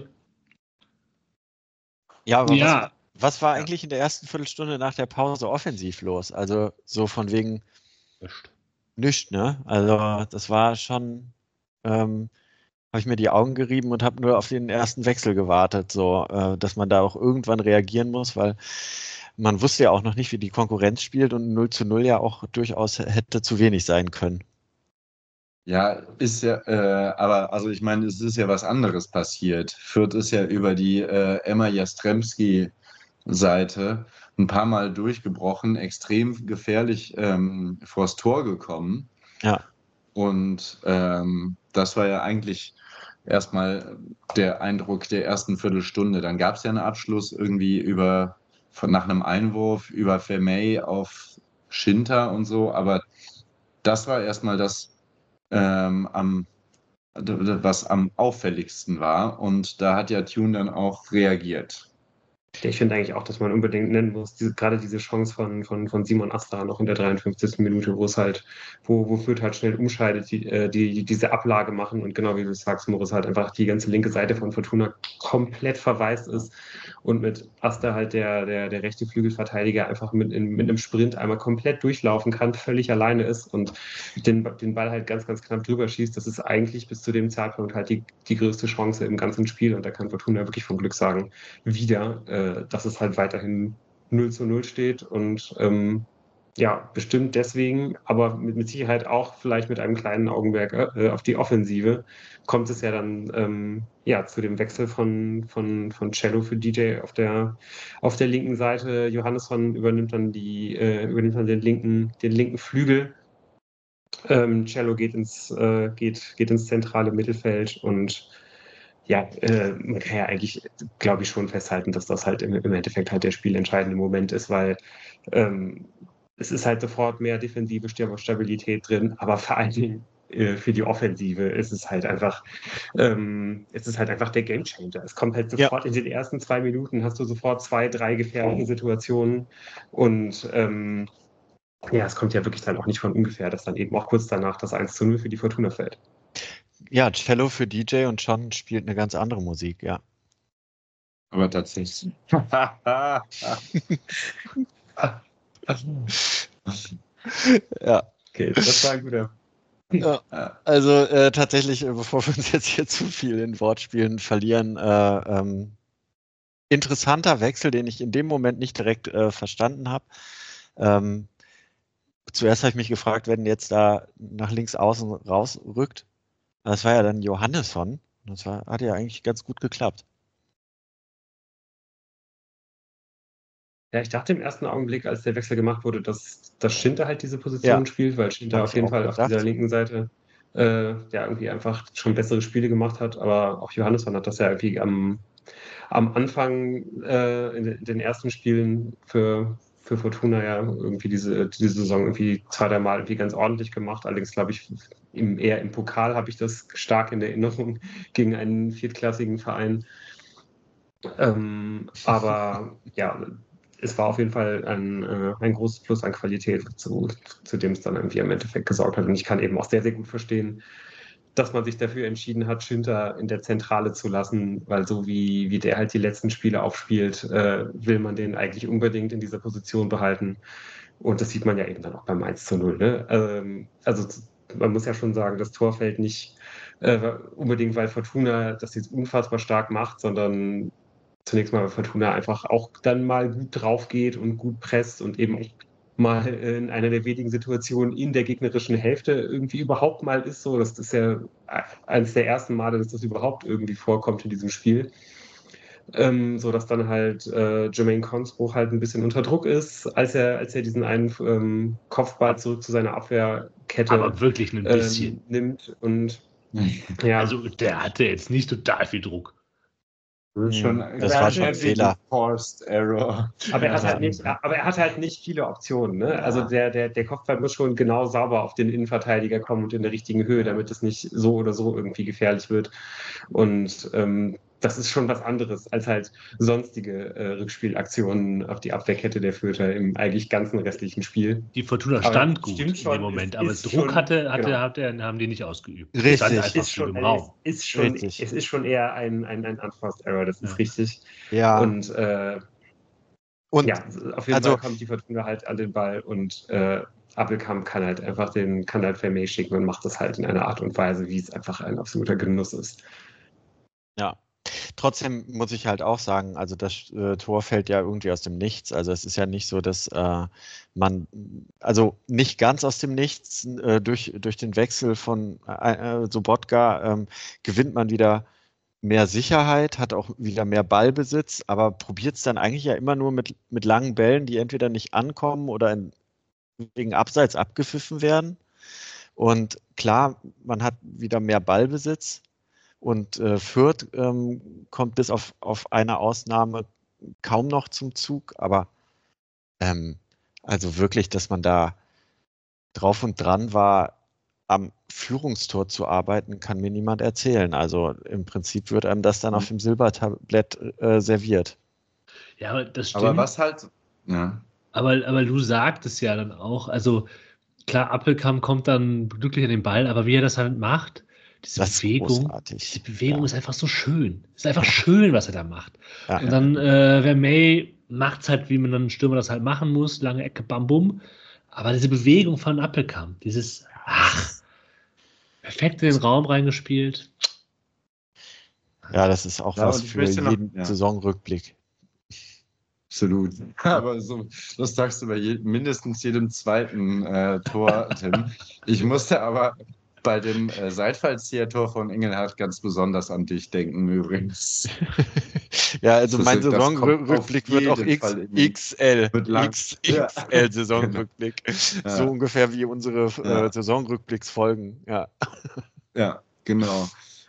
Ja, aber ja. Was, was war eigentlich in der ersten Viertelstunde nach der Pause offensiv los? Also, so von wegen. Nichts, ne? Also, das war schon. Ähm, habe ich mir die Augen gerieben und habe nur auf den ersten Wechsel gewartet, so, äh, dass man da auch irgendwann reagieren muss, weil man wusste ja auch noch nicht, wie die Konkurrenz spielt und null zu null ja auch durchaus hätte zu wenig sein können. Ja, ist ja, äh, aber also ich meine, es ist ja was anderes passiert. Fürth ist ja über die äh, Emma Jastremski-Seite ein paar Mal durchgebrochen, extrem gefährlich ähm, vors Tor gekommen. Ja. Und ähm, das war ja eigentlich erstmal der Eindruck der ersten Viertelstunde. Dann gab es ja einen Abschluss irgendwie über von nach einem Einwurf über Vermey auf Schinter und so, aber das war erstmal das, ähm, am, was am auffälligsten war. Und da hat ja Thune dann auch reagiert. Ich finde eigentlich auch, dass man unbedingt nennen muss, diese, gerade diese Chance von, von, von Simon Asta noch in der dreiundfünfzigsten Minute, wo es halt, wo, wo Fürth halt schnell umscheidet, die, äh, die diese Ablage machen und genau wie du sagst, Moritz, halt einfach die ganze linke Seite von Fortuna komplett verwaist ist und mit Asta halt der, der, der rechte Flügelverteidiger einfach mit, in, mit einem Sprint einmal komplett durchlaufen kann, völlig alleine ist und den, den Ball halt ganz, ganz knapp drüber schießt. Das ist eigentlich bis zu dem Zeitpunkt halt die, die größte Chance im ganzen Spiel und da kann Fortuna wirklich vom Glück sagen, wieder, äh, dass es halt weiterhin null zu null steht und ähm, ja, bestimmt deswegen, aber mit, mit Sicherheit auch vielleicht mit einem kleinen Augenmerk äh, auf die Offensive, kommt es ja dann ähm, ja, zu dem Wechsel von, von, von Cello für D J auf der, auf der linken Seite. Johannesson übernimmt dann, die, äh, übernimmt dann den, linken, den linken Flügel. Ähm, Cello geht ins, äh, geht, geht ins zentrale Mittelfeld und ja, äh, man kann ja eigentlich, glaube ich, schon festhalten, dass das halt im, im Endeffekt halt der spielentscheidende Moment ist, weil ähm, es ist halt sofort mehr defensive Stabilität drin, aber vor allen Dingen äh, für die Offensive ist es halt einfach, ähm, es ist halt einfach der Gamechanger. Es kommt halt sofort ja. In den ersten zwei Minuten hast du sofort zwei, drei gefährliche Situationen und ähm, ja, es kommt ja wirklich dann auch nicht von ungefähr, dass dann eben auch kurz danach das eins zu null für die Fortuna fällt. Ja, Cello für D J und John spielt eine ganz andere Musik, ja. Aber tatsächlich. Ja. Okay, das war ein guter. Ja, also äh, tatsächlich, äh, bevor wir uns jetzt hier zu viel in Wortspielen verlieren, äh, ähm, interessanter Wechsel, den ich in dem Moment nicht direkt äh, verstanden habe. Ähm, zuerst habe ich mich gefragt, wenn jetzt da nach links außen rausrückt. Das war ja dann Johannesson. Das war, hat ja eigentlich ganz gut geklappt. Ja, ich dachte im ersten Augenblick, als der Wechsel gemacht wurde, dass, dass Schinter halt diese Position ja. spielt, weil Schinter Hab auf jeden Fall gedacht. Auf dieser linken Seite äh, ja irgendwie einfach schon bessere Spiele gemacht hat. Aber auch Johannesson hat das ja irgendwie am, am Anfang äh, in den ersten Spielen für, für Fortuna ja irgendwie diese, diese Saison irgendwie zwei, drei Mal irgendwie ganz ordentlich gemacht. Allerdings glaube ich, im, eher im Pokal habe ich das stark in Erinnerung gegen einen viertklassigen Verein. Ähm, aber ja, es war auf jeden Fall ein, äh, ein großes Plus an Qualität, zu, zu dem es dann irgendwie im Endeffekt gesorgt hat. Und ich kann eben auch sehr, sehr gut verstehen, dass man sich dafür entschieden hat, Schinter in der Zentrale zu lassen, weil so wie, wie der halt die letzten Spiele aufspielt, äh, will man den eigentlich unbedingt in dieser Position behalten. Und das sieht man ja eben dann auch beim eins zu null. Ne? Ähm, also man muss ja schon sagen, das Tor fällt nicht äh, unbedingt, weil Fortuna das jetzt unfassbar stark macht, sondern zunächst mal, weil Fortuna einfach auch dann mal gut drauf geht und gut presst und eben auch mal in einer der wenigen Situationen in der gegnerischen Hälfte irgendwie überhaupt mal ist so. Das ist ja eines der ersten Male, dass das überhaupt irgendwie vorkommt in diesem Spiel. Ähm, so dass dann halt äh, Jermaine Consbrough halt ein bisschen unter Druck ist, als er, als er diesen einen ähm, Kopfball zurück zu seiner Abwehrkette Aber wirklich ein bisschen. ähm, nimmt. Und ja, Also der hatte jetzt nicht total viel Druck. Das, ist schon, Das war schon ein Fehler. Forced Error. Aber er hat Ja. halt nicht, aber er hat halt nicht viele Optionen. Ne? Ja. Also der, der, der Kopfball muss schon genau sauber auf den Innenverteidiger kommen und in der richtigen Höhe, damit es nicht so oder so irgendwie gefährlich wird. Und ähm, das ist schon was anderes als halt sonstige äh, Rückspielaktionen auf die Abwehrkette der Fürther im eigentlich ganzen restlichen Spiel. Die Fortuna Aber stand gut stimmt in schon, dem Moment, es aber ist Druck schon- hatte, hatte, genau. hatte, haben die nicht ausgeübt. Richtig. Stand einfach Ist gut schon, im Raum. es ist schon, Richtig. es ist schon eher ein, ein, ein Unforced Error, das ist Ja. richtig. Ja. Und äh, Und ja, auf jeden also- Fall kommt die Fortuna halt an den Ball und äh, Appelkamp kann halt einfach den, kann halt Vermey schicken und macht das halt in einer Art und Weise, wie es einfach ein absoluter Genuss ist. Ja, trotzdem muss ich halt auch sagen, also das äh, Tor fällt ja irgendwie aus dem Nichts. Also es ist ja nicht so, dass äh, man, also nicht ganz aus dem Nichts, äh, durch, durch den Wechsel von äh, äh, Sobotka ähm, gewinnt man wieder mehr Sicherheit, hat auch wieder mehr Ballbesitz, aber probiert es dann eigentlich ja immer nur mit, mit langen Bällen, die entweder nicht ankommen oder in, wegen Abseits abgepfiffen werden. Und klar, man hat wieder mehr Ballbesitz. Und äh, Fürth ähm, kommt bis auf, auf eine Ausnahme kaum noch zum Zug, aber ähm, also wirklich, dass man da drauf und dran war, am Führungstor zu arbeiten, kann mir niemand erzählen. Also im Prinzip wird einem das dann auf dem Silbertablett äh, serviert. Ja, aber das stimmt. Aber was halt, ja. Aber, aber du sagtest ja dann auch, also klar, Appelkamp kommt dann glücklich an den Ball, aber wie er das halt macht, diese Das ist Bewegung, großartig. diese Bewegung Ja. ist einfach so schön. Ist einfach schön, was er da macht. Ja. Und dann äh, Vermey macht es halt, wie man einen Stürmer das halt machen muss, lange Ecke, bam, bum. Aber diese Bewegung von Appelkamp, dieses, ach, perfekt in den Raum reingespielt. Ja, das ist auch Ja, was und ich für möchte noch- jeden ja. Saisonrückblick. Absolut. Aber so, das sagst du bei je, mindestens jedem zweiten äh, Tor, Tim. Ich musste aber bei dem äh, Seitfallzieher-Tor von Engelhardt ganz besonders an dich denken, übrigens. Ja, also Das- mein das kommt Saisonrückblick auf wird auch jeden X, Fall in- X L. wird lang. X, Ja. X L Saisonrückblick. Ja. So ungefähr wie unsere Ja. äh, Saisonrückblicksfolgen. Ja. Ja, genau.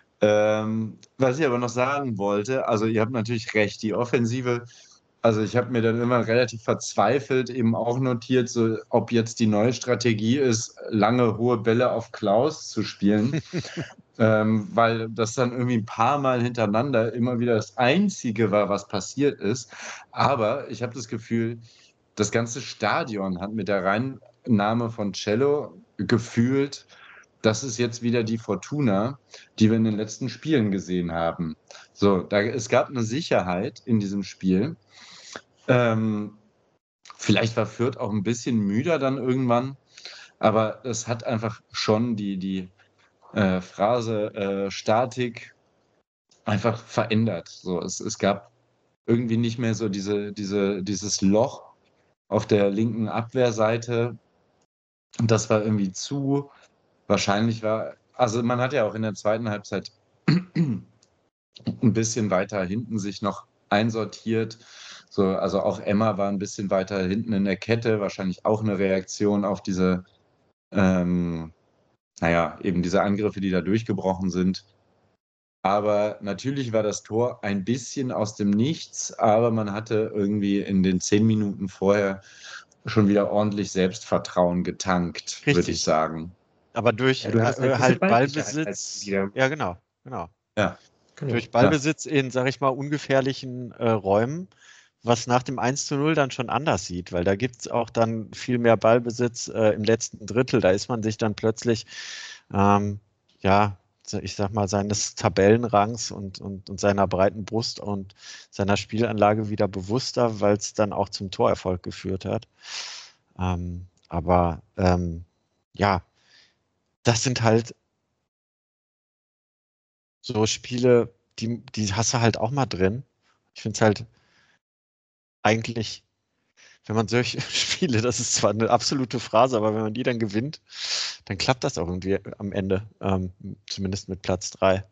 Ähm, was ich aber noch sagen wollte, also ihr habt natürlich recht, die Offensive, also ich habe mir dann immer relativ verzweifelt eben auch notiert, so ob jetzt die neue Strategie ist, lange hohe Bälle auf Klaus zu spielen, ähm, weil das dann irgendwie ein paar Mal hintereinander immer wieder das Einzige war, was passiert ist. Aber ich habe das Gefühl, das ganze Stadion hat mit der Reinnahme von Cello gefühlt, das ist jetzt wieder die Fortuna, die wir in den letzten Spielen gesehen haben. So, da, es gab eine Sicherheit in diesem Spiel. Ähm, vielleicht war Fürth auch ein bisschen müder dann irgendwann, aber es hat einfach schon die, die äh, Phrase äh, Statik einfach verändert. So, es, es gab irgendwie nicht mehr so diese, diese, dieses Loch auf der linken Abwehrseite. Und das war irgendwie zu. Wahrscheinlich war, also man hat ja auch in der zweiten Halbzeit ein bisschen weiter hinten sich noch einsortiert. So, also auch Emma war ein bisschen weiter hinten in der Kette, wahrscheinlich auch eine Reaktion auf diese, ähm, naja, eben diese Angriffe, die da durchgebrochen sind. Aber natürlich war das Tor ein bisschen aus dem Nichts, aber man hatte irgendwie in den zehn Minuten vorher schon wieder ordentlich Selbstvertrauen getankt, würde Richtig. ich sagen. Aber durch Ja, du hattest äh, halt halt diese Ballsicherheit Ballbesitz. halt wieder. Ja, genau, genau. Ja. Genau. Durch Ballbesitz in, sag ich mal, ungefährlichen äh, Räumen was nach dem eins zu null dann schon anders sieht, weil da gibt es auch dann viel mehr Ballbesitz äh, im letzten Drittel. Da ist man sich dann plötzlich, ähm, ja, ich sag mal, seines Tabellenrangs und, und, und seiner breiten Brust und seiner Spielanlage wieder bewusster, weil es dann auch zum Torerfolg geführt hat. Ähm, aber ähm, ja, das sind halt so Spiele, die, die hast du halt auch mal drin. Ich finde es halt eigentlich, wenn man solche Spiele, das ist zwar eine absolute Phrase, aber wenn man die dann gewinnt, dann klappt das auch irgendwie am Ende, ähm, zumindest mit Platz drei.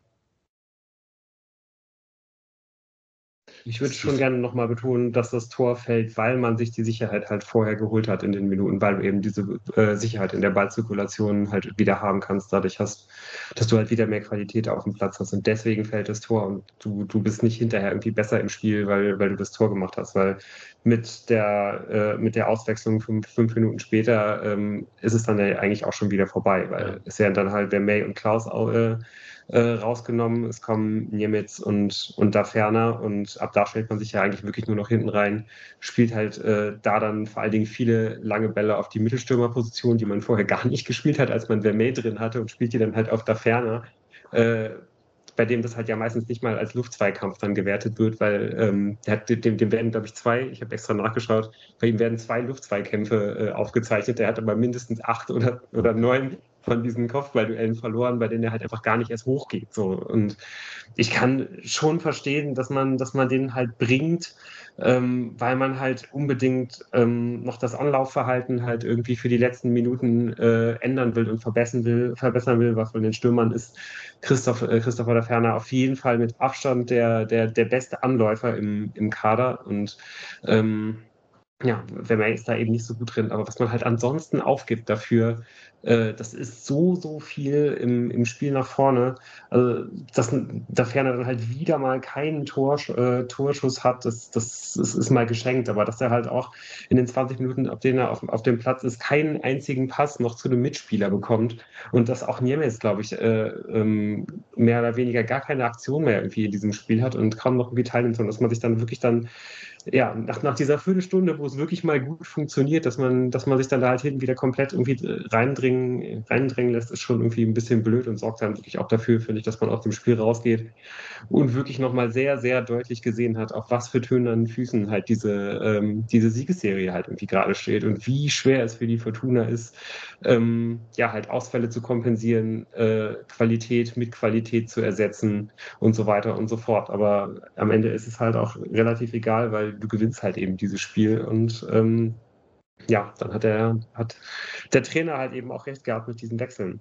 Ich würde schon gerne nochmal betonen, dass das Tor fällt, weil man sich die Sicherheit halt vorher geholt hat in den Minuten, weil du eben diese äh, Sicherheit in der Ballzirkulation halt wieder haben kannst, dadurch hast, dass du halt wieder mehr Qualität auf dem Platz hast und deswegen fällt das Tor und du, du bist nicht hinterher irgendwie besser im Spiel, weil, weil du das Tor gemacht hast, weil mit der, äh, mit der Auswechslung fünf, fünf Minuten später ähm, ist es dann ja eigentlich auch schon wieder vorbei, weil Ja. es ja dann halt der May und Klaus auch, äh, äh, rausgenommen. Es kommen Niemitz und, und da ferner und ab da stellt man sich ja eigentlich wirklich nur noch hinten rein, spielt halt äh, da dann vor allen Dingen viele lange Bälle auf die Mittelstürmerposition, die man vorher gar nicht gespielt hat, als man Vermey drin hatte und spielt die dann halt auf da ferner. Äh, bei dem das halt ja meistens nicht mal als Luftzweikampf dann gewertet wird, weil ähm, der hat, dem, dem werden, glaube ich, zwei, ich habe extra nachgeschaut, bei ihm werden zwei Luftzweikämpfe äh, aufgezeichnet, der hat aber mindestens acht oder, oder neun von diesen Kopfballduellen verloren, bei denen er halt einfach gar nicht erst hochgeht. So. Und ich kann schon verstehen, dass man, dass man den halt bringt, ähm, weil man halt unbedingt ähm, noch das Anlaufverhalten halt irgendwie für die letzten Minuten äh, ändern will und verbessern will, verbessern will, was von den Stürmern ist. Christoph, äh, Christopher da Ferner auf jeden Fall mit Abstand der, der, der beste Anläufer im, im Kader und ähm, ja, Vermey ist da eben nicht so gut drin, aber was man halt ansonsten aufgibt dafür, äh, das ist so, so viel im, im Spiel nach vorne. Also, dass da Ferner dann halt wieder mal keinen Tor, äh, Torschuss hat, das, das, das ist mal geschenkt, aber dass er halt auch in den zwanzig Minuten, auf denen er auf, auf dem Platz ist, keinen einzigen Pass noch zu einem Mitspieler bekommt und dass auch Niemetz, glaube ich, äh, ähm, mehr oder weniger gar keine Aktion mehr irgendwie in diesem Spiel hat und kaum noch irgendwie teilnimmt, sondern dass man sich dann wirklich dann ja, nach, nach dieser Viertelstunde, wo es wirklich mal gut funktioniert, dass man, dass man sich dann da halt hinten wieder komplett irgendwie reindringen, reindrängen lässt, ist schon irgendwie ein bisschen blöd und sorgt dann wirklich auch dafür, finde ich, dass man aus dem Spiel rausgeht und wirklich nochmal sehr, sehr deutlich gesehen hat, auf was für tönernen Füßen halt diese, ähm, diese Siegesserie halt irgendwie gerade steht und wie schwer es für die Fortuna ist, ähm, ja, halt Ausfälle zu kompensieren, äh, Qualität mit Qualität zu ersetzen und so weiter und so fort. Aber am Ende ist es halt auch relativ egal, weil du gewinnst halt eben dieses Spiel und ähm, ja, dann hat der, hat der Trainer halt eben auch recht gehabt mit diesen Wechseln.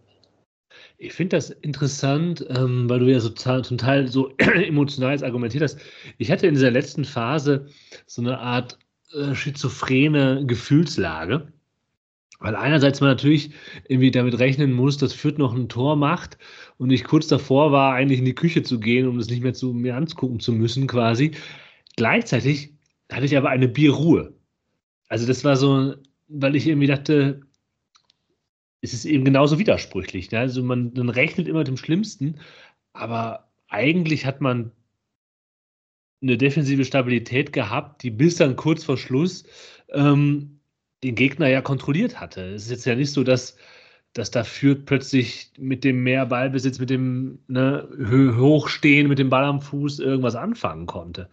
Ich finde das interessant, ähm, weil du ja so zum Teil so emotional jetzt argumentiert hast. Ich hatte in dieser letzten Phase so eine Art äh, schizophrene Gefühlslage, weil einerseits man natürlich irgendwie damit rechnen muss, dass Fürth noch ein Tor macht und ich kurz davor war, eigentlich in die Küche zu gehen, um das nicht mehr zu mir angucken zu müssen quasi. Gleichzeitig hatte ich aber eine Bierruhe. Also das war so, weil ich irgendwie dachte, es ist eben genauso widersprüchlich. Ne? Also man, man rechnet immer mit dem Schlimmsten, aber eigentlich hat man eine defensive Stabilität gehabt, die bis dann kurz vor Schluss ähm, den Gegner ja kontrolliert hatte. Es ist jetzt ja nicht so, dass, dass da Fürth plötzlich mit dem mehr Ballbesitz, mit dem ne, Hochstehen, mit dem Ball am Fuß irgendwas anfangen konnte.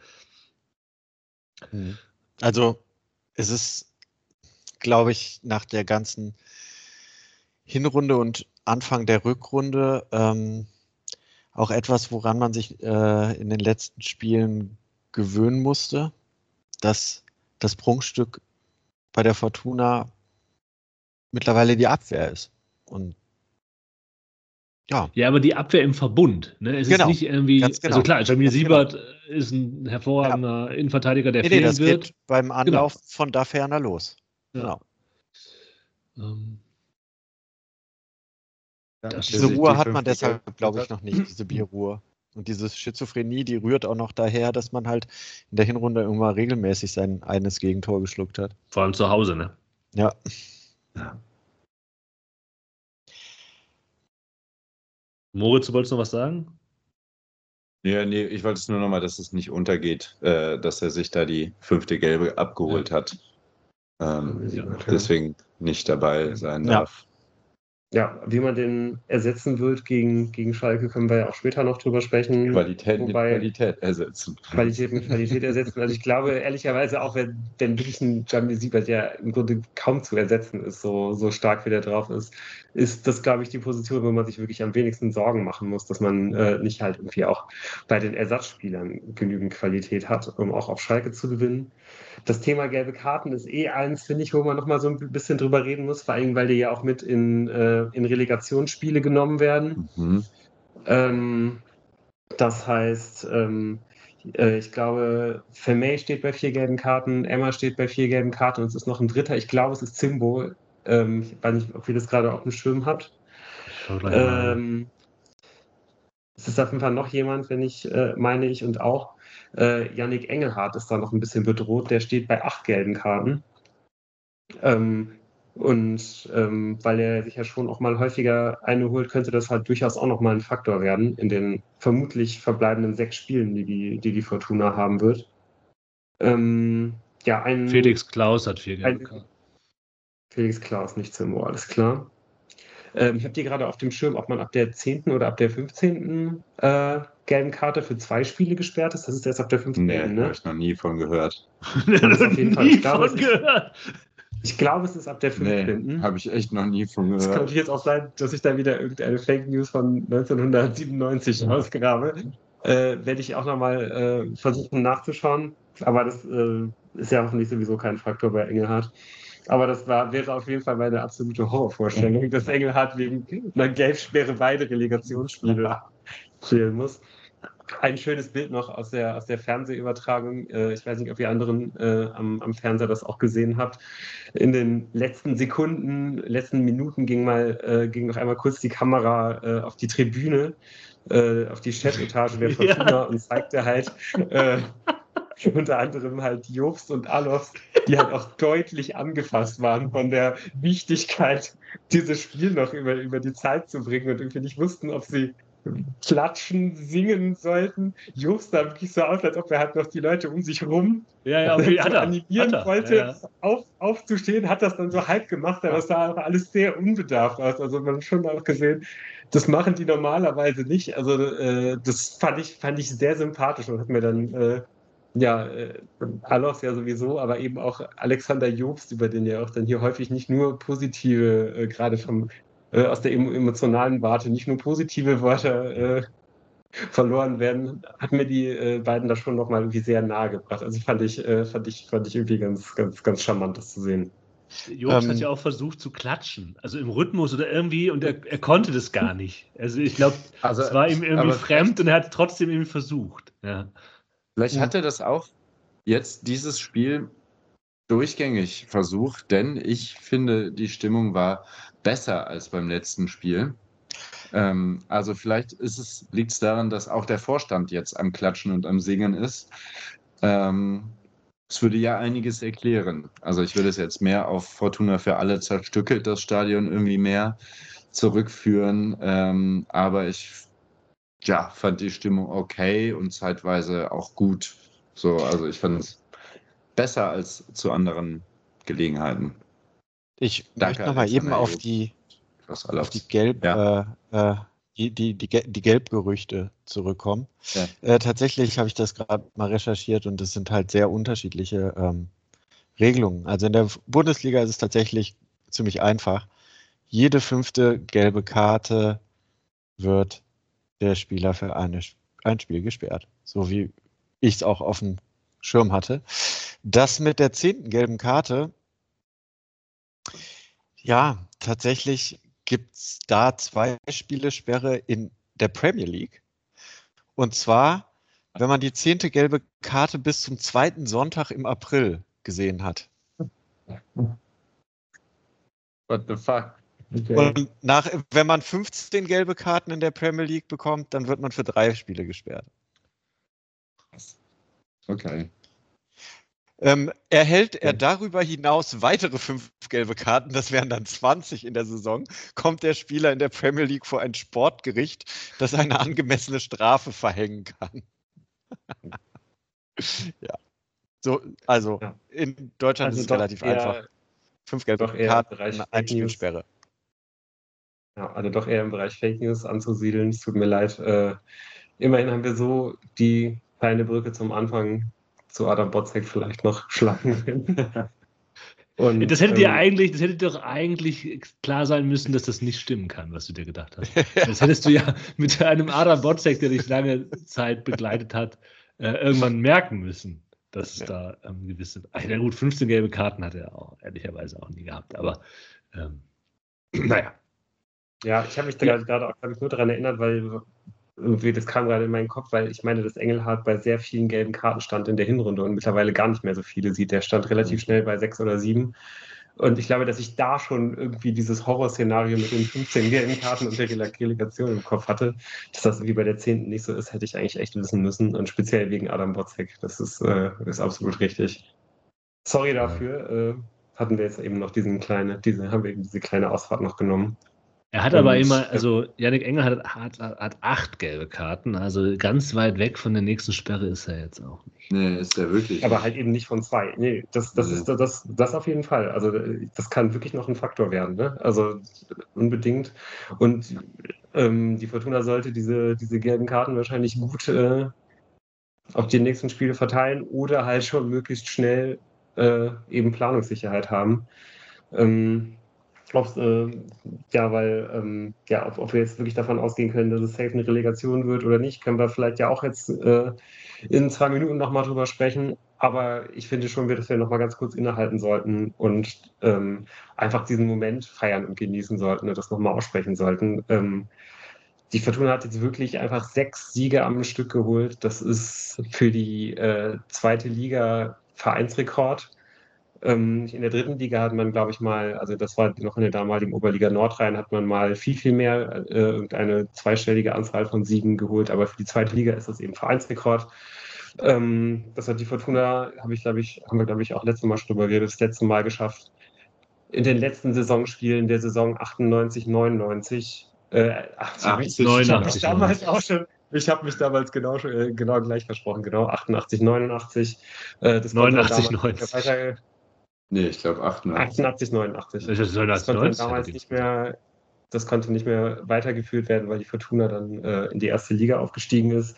Also es ist, glaube ich, nach der ganzen Hinrunde und Anfang der Rückrunde ähm, auch etwas, woran man sich äh, in den letzten Spielen gewöhnen musste, dass das Prunkstück bei der Fortuna mittlerweile die Abwehr ist. Und ja. Ja, aber die Abwehr im Verbund. Ne? Es Genau, ist nicht irgendwie, ganz genau. also klar, Jamil Ganz Siebert genau. ist ein hervorragender Innenverteidiger, der Nee, nee, fehlen das wird. geht beim Anlauf Genau. von da ferner los. Ja. Genau. Ähm, Ja, das Diese bis ich Ruhe die hat man fünfte deshalb, Gelb- glaube ich, noch nicht, diese Bierruhe. Und diese Schizophrenie, die rührt auch noch daher, dass man halt in der Hinrunde irgendwann regelmäßig sein eines Gegentor geschluckt hat. Vor allem zu Hause, ne? Ja. Ja. Moritz, du wolltest noch was sagen? Ja, nee, ich wollte es nur nochmal, dass es nicht untergeht, äh, dass er sich da die fünfte Gelbe abgeholt hat. Ähm, Ja. deswegen nicht dabei sein Ja. darf. Ja, wie man den ersetzen wird gegen, gegen Schalke, können wir ja auch später noch drüber sprechen. Qualität Wobei, mit Qualität ersetzen. Qualität mit Qualität ersetzen. Also ich glaube ehrlicherweise auch, wenn, wenn wirklich ein Jamil Siebert, der im Grunde kaum zu ersetzen ist, so, so stark wie der drauf ist, ist das, glaube ich, die Position, wo man sich wirklich am wenigsten Sorgen machen muss, dass man äh, nicht halt irgendwie auch bei den Ersatzspielern genügend Qualität hat, um auch auf Schalke zu gewinnen. Das Thema gelbe Karten ist eh eins, finde ich, wo man noch mal so ein bisschen drüber reden muss, vor allem, weil die ja auch mit in, äh, in Relegationsspiele genommen werden. Mhm. Ähm, das heißt, ähm, äh, ich glaube, Vermey steht bei vier gelben Karten, Emma steht bei vier gelben Karten und es ist noch ein dritter. Ich glaube, es ist Zimbo. Ähm, ich weiß nicht, ob ihr das gerade auf dem Schirm habt. Ich schau gleich mal. Ähm, es ist auf jeden Fall noch jemand, wenn ich, äh, meine ich, und auch äh, Yannick Engelhardt ist da noch ein bisschen bedroht. Der steht bei acht gelben Karten. Ähm, und ähm, weil er sich ja schon auch mal häufiger eine holt, könnte das halt durchaus auch noch mal ein Faktor werden in den vermutlich verbleibenden sechs Spielen, die die, die, die Fortuna haben wird. Ähm, ja, ein Felix Klaus hat vier gelbe ein- Karten. Felix Klaus, nicht Zimmer, alles klar. Ähm, ich habe die gerade auf dem Schirm, ob man ab der zehnten oder ab der fünfzehnten Äh, gelben Karte für zwei Spiele gesperrt ist. Das ist erst ab der Nee, fünfzehnten habe ne? ich noch nie von gehört. Das ist auf jeden Fall- Nie ich glaube, von es ist- gehört. Ich glaube, es ist ab der Nee, fünfzehnten habe ich echt noch nie von Es gehört. könnte jetzt auch sein, dass ich da wieder irgendeine Fake News von neunzehnhundertsiebenundneunzig ausgrabe. Äh, werde ich auch nochmal äh, versuchen nachzuschauen. Aber das äh, ist ja hoffentlich sowieso kein Faktor bei Engelhardt. Aber das war, wäre auf jeden Fall meine absolute Horrorvorstellung, dass Engelhardt wegen einer Gelbsperre beide Relegationsspiele fehlen muss. Ein schönes Bild noch aus der, aus der Fernsehübertragung. Äh, ich weiß nicht, ob ihr anderen äh, am, am Fernseher das auch gesehen habt. In den letzten Sekunden, letzten Minuten ging mal, äh, ging noch einmal kurz die Kamera äh, auf die Tribüne, äh, auf die Chefetage der Fortuna Ja. und zeigte halt äh, unter anderem halt Jobst und Alofs, die halt auch deutlich angefasst waren von der Wichtigkeit, dieses Spiel noch über, über die Zeit zu bringen und irgendwie nicht wussten, ob sie klatschen, singen sollten. Jobst sah wirklich so aus, als ob er halt noch die Leute um sich rum Ja, ja, so okay, hat er. animieren Hat er. wollte, Ja, ja. Auf, aufzustehen, hat das dann so halb gemacht, aber es sah auch alles sehr unbedarft aus. Also man hat schon auch gesehen, das machen die normalerweise nicht. Also äh, das fand ich, fand ich sehr sympathisch und hat mir dann äh, ja, äh, Alof ja sowieso, aber eben auch Alexander Jobst, über den ja auch dann hier häufig nicht nur positive, äh, gerade vom äh, aus der emo- emotionalen Warte, nicht nur positive Wörter äh, verloren werden, hat mir die äh, beiden da schon nochmal irgendwie sehr nahe gebracht. Also fand ich, äh, fand ich, fand ich irgendwie ganz, ganz, ganz charmant, das zu sehen. Jobs Ähm, hat ja auch versucht zu klatschen, also im Rhythmus oder irgendwie, und er, er konnte das gar nicht. Also ich glaube, Also, es war ihm irgendwie aber fremd und er hat es trotzdem irgendwie versucht. Ja. Vielleicht Ja. hat er das auch jetzt dieses Spiel durchgängig versucht, denn ich finde, die Stimmung war besser als beim letzten Spiel. Ähm, also vielleicht ist es, liegt es daran, dass auch der Vorstand jetzt am Klatschen und am Singen ist. Ähm, es würde ja einiges erklären. Also ich würde es jetzt mehr auf Fortuna für alle zerstückelt, das Stadion irgendwie mehr zurückführen. Ähm, aber ich ja, fand die Stimmung okay und zeitweise auch gut. So, also ich fand es besser als zu anderen Gelegenheiten. Ich Danke, möchte nochmal eben Alexander auf Job. die, Was auf erlaubt. die Gelb, Ja. äh, äh, die, die, die, Ge- die Gelbgerüchte zurückkommen. Ja. Äh, tatsächlich habe ich das gerade mal recherchiert und es sind halt sehr unterschiedliche ähm, Regelungen. Also in der Bundesliga ist es tatsächlich ziemlich einfach. Jede fünfte gelbe Karte wird der Spieler für eine, ein Spiel gesperrt. So wie ich es auch auf dem Schirm hatte. Das mit der zehnten gelben Karte, ja, tatsächlich gibt es da zwei Spiele Sperre in der Premier League. Und zwar, wenn man die zehnte gelbe Karte bis zum zweiten Sonntag im April gesehen hat. What the fuck? Okay. Und nach, wenn man fünfzehn gelbe Karten in der Premier League bekommt, dann wird man für drei Spiele gesperrt. Okay. Ähm, erhält er darüber hinaus weitere fünf gelbe Karten, das wären dann zwanzig in der Saison, kommt der Spieler in der Premier League vor ein Sportgericht, das eine angemessene Strafe verhängen kann. Ja. So, also Ja. in Deutschland Also ist es doch relativ eher- einfach. Fünf gelbe doch eher im Karten, Bereich eine Fake News. Einspielsperre. Ja, also doch eher im Bereich Fake News anzusiedeln. Es tut mir leid. Äh, immerhin haben wir so die kleine Brücke zum Anfang zu Adam Botzek vielleicht noch schlagen können. Und, Das hätte dir ähm, eigentlich, das hätte doch eigentlich klar sein müssen, dass das nicht stimmen kann, was du dir gedacht hast. Das hättest du ja mit einem Adam Botzek, der dich lange Zeit begleitet hat, äh, irgendwann merken müssen, dass es Ja. da ähm, gewisse. Ach, na gut, fünfzehn gelbe Karten hat er auch ehrlicherweise auch nie gehabt. Aber ähm, naja. Ja, ich habe mich da Ja. gerade auch glaub ich, nur daran erinnert, weil irgendwie das kam gerade in meinen Kopf, weil ich meine, dass Engelhardt bei sehr vielen gelben Karten stand in der Hinrunde und mittlerweile gar nicht mehr so viele sieht. Der stand relativ schnell bei sechs oder sieben. Und ich glaube, dass ich da schon irgendwie dieses Horrorszenario mit den fünfzehn gelben Karten und der Rele- Relegation im Kopf hatte. Dass das irgendwie bei der zehnten nicht so ist, hätte ich eigentlich echt wissen müssen. Und speziell wegen Adam Botzek. Das ist, äh, ist absolut richtig. Sorry dafür. Äh, hatten wir jetzt eben noch diesen kleine, diese, haben wir eben diese kleine Ausfahrt noch genommen. Er hat Und, aber immer, ja. also Yannick Enger hat, hat, hat acht gelbe Karten, also ganz weit weg von der nächsten Sperre ist er jetzt auch nicht. Nee, ist der wirklich. Aber nicht. halt eben nicht von zwei. Nee, das, das Nee. ist das, das auf jeden Fall. Also das kann wirklich noch ein Faktor werden, ne? Also unbedingt. Und ähm, die Fortuna sollte diese, diese gelben Karten wahrscheinlich gut äh, auf die nächsten Spiele verteilen oder halt schon möglichst schnell äh, eben Planungssicherheit haben. Ähm, ob's, äh, ja, weil, ähm, ja, ob, ob wir jetzt wirklich davon ausgehen können, dass es safe eine Relegation wird oder nicht, können wir vielleicht ja auch jetzt äh, in zwei Minuten nochmal drüber sprechen. Aber ich finde schon, dass wir nochmal ganz kurz innehalten sollten und ähm, einfach diesen Moment feiern und genießen sollten und das nochmal aussprechen sollten. Ähm, die Fortuna hat jetzt wirklich einfach sechs Siege am Stück geholt. Das ist für die äh, zweite Liga Vereinsrekord. Ähm, in der dritten Liga hat man, glaube ich, mal, also das war noch in der damaligen Oberliga Nordrhein, hat man mal viel, viel mehr, äh, irgendeine zweistellige Anzahl von Siegen geholt, aber für die zweite Liga ist das eben Vereinsrekord. Ähm, das hat die Fortuna, habe ich, glaube ich, haben wir, glaube ich, auch letztes Mal schon drüber geredet, das letzte Mal geschafft. In den letzten Saisonspielen der Saison achtundneunzig, neunundneunzig, äh, achtzig, neunundachtzig, ich habe mich damals auch schon, ich habe mich damals genau, schon- äh, genau gleich versprochen, genau, achtundachtzig, neunundachtzig. Äh, das konnte man neunundachtzig, damals nicht mehr neunzig. weiter, Nee, ich glaube achtundachtzig. achtundachtzig, neunundachtzig. Das ist Das konnte neunundachtzig, damals hätte ich nicht gesagt. mehr, das konnte nicht mehr weitergeführt werden, weil die Fortuna dann äh, in die erste Liga aufgestiegen ist.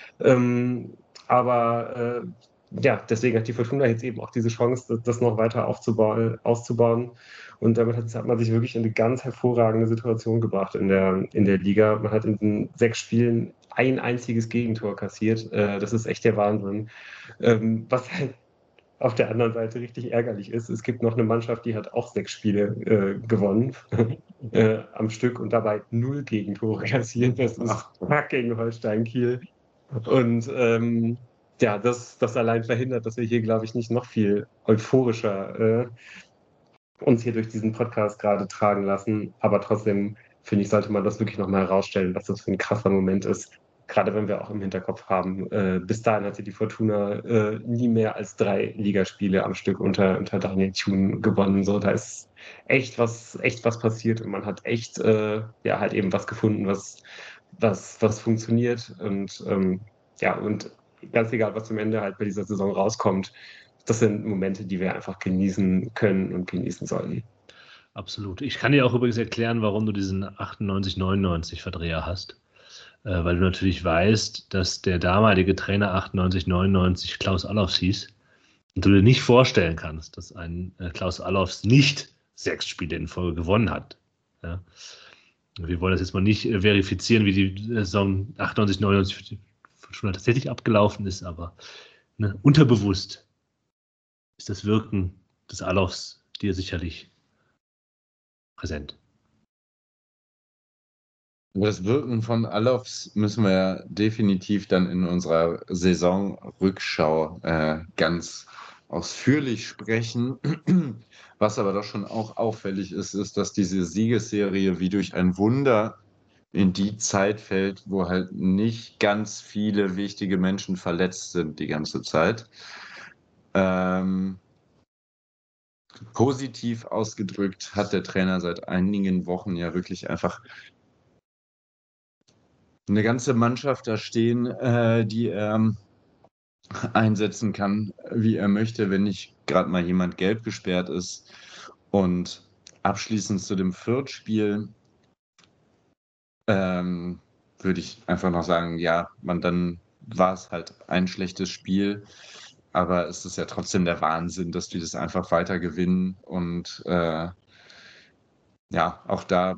Ähm, aber äh, ja, deswegen hat die Fortuna jetzt eben auch diese Chance, das, das noch weiter aufzubauen, auszubauen. Und damit hat, hat man sich wirklich in eine ganz hervorragende Situation gebracht in der, in der Liga. Man hat in den sechs Spielen ein einziges Gegentor kassiert. Äh, das ist echt der Wahnsinn. Ähm, was halt auf der anderen Seite richtig ärgerlich ist, es gibt noch eine Mannschaft, die hat auch sechs Spiele äh, gewonnen äh, am Stück und dabei null Gegentore kassiert. Das ist fucking Holstein Kiel. Und ähm, ja, das, das allein verhindert, dass wir hier, glaube ich, nicht noch viel euphorischer äh, uns hier durch diesen Podcast gerade tragen lassen. Aber trotzdem, finde ich, sollte man das wirklich nochmal herausstellen, was das für ein krasser Moment ist. Gerade wenn wir auch im Hinterkopf haben, äh, bis dahin hatte die Fortuna äh, nie mehr als drei Ligaspiele am Stück unter, unter Daniel Thune gewonnen. So, da ist echt was, echt was passiert und man hat echt äh, ja halt eben was gefunden, was, was, was funktioniert. Und ähm, ja, und ganz egal, was am Ende halt bei dieser Saison rauskommt, das sind Momente, die wir einfach genießen können und genießen sollten. Absolut. Ich kann dir auch übrigens erklären, warum du diesen achtundneunzig, neunundneunzig Verdreher hast. Äh, weil du natürlich weißt, dass der damalige Trainer achtundneunzig, neunundneunzig Klaus Allofs hieß. Und du dir nicht vorstellen kannst, dass ein äh, Klaus Allofs nicht sechs Spiele in Folge gewonnen hat. Ja? Wir wollen das jetzt mal nicht äh, verifizieren, wie die Saison achtundneunzig, neunundneunzig schon tatsächlich abgelaufen ist, aber ne, unterbewusst ist das Wirken des Allofs dir sicherlich präsent. Über das Wirken von Allofs müssen wir ja definitiv dann in unserer Saisonrückschau äh, ganz ausführlich sprechen. Was aber doch schon auch auffällig ist, ist, dass diese Siegesserie wie durch ein Wunder in die Zeit fällt, wo halt nicht ganz viele wichtige Menschen verletzt sind die ganze Zeit. Ähm, positiv ausgedrückt hat der Trainer seit einigen Wochen ja wirklich einfach eine ganze Mannschaft da stehen, äh, die er einsetzen kann, wie er möchte, wenn nicht gerade mal jemand gelb gesperrt ist. Und abschließend zu dem Fürth-Spiel ähm, würde ich einfach noch sagen, ja, man, dann war es halt ein schlechtes Spiel, aber es ist ja trotzdem der Wahnsinn, dass die das einfach weiter gewinnen und äh, ja, auch da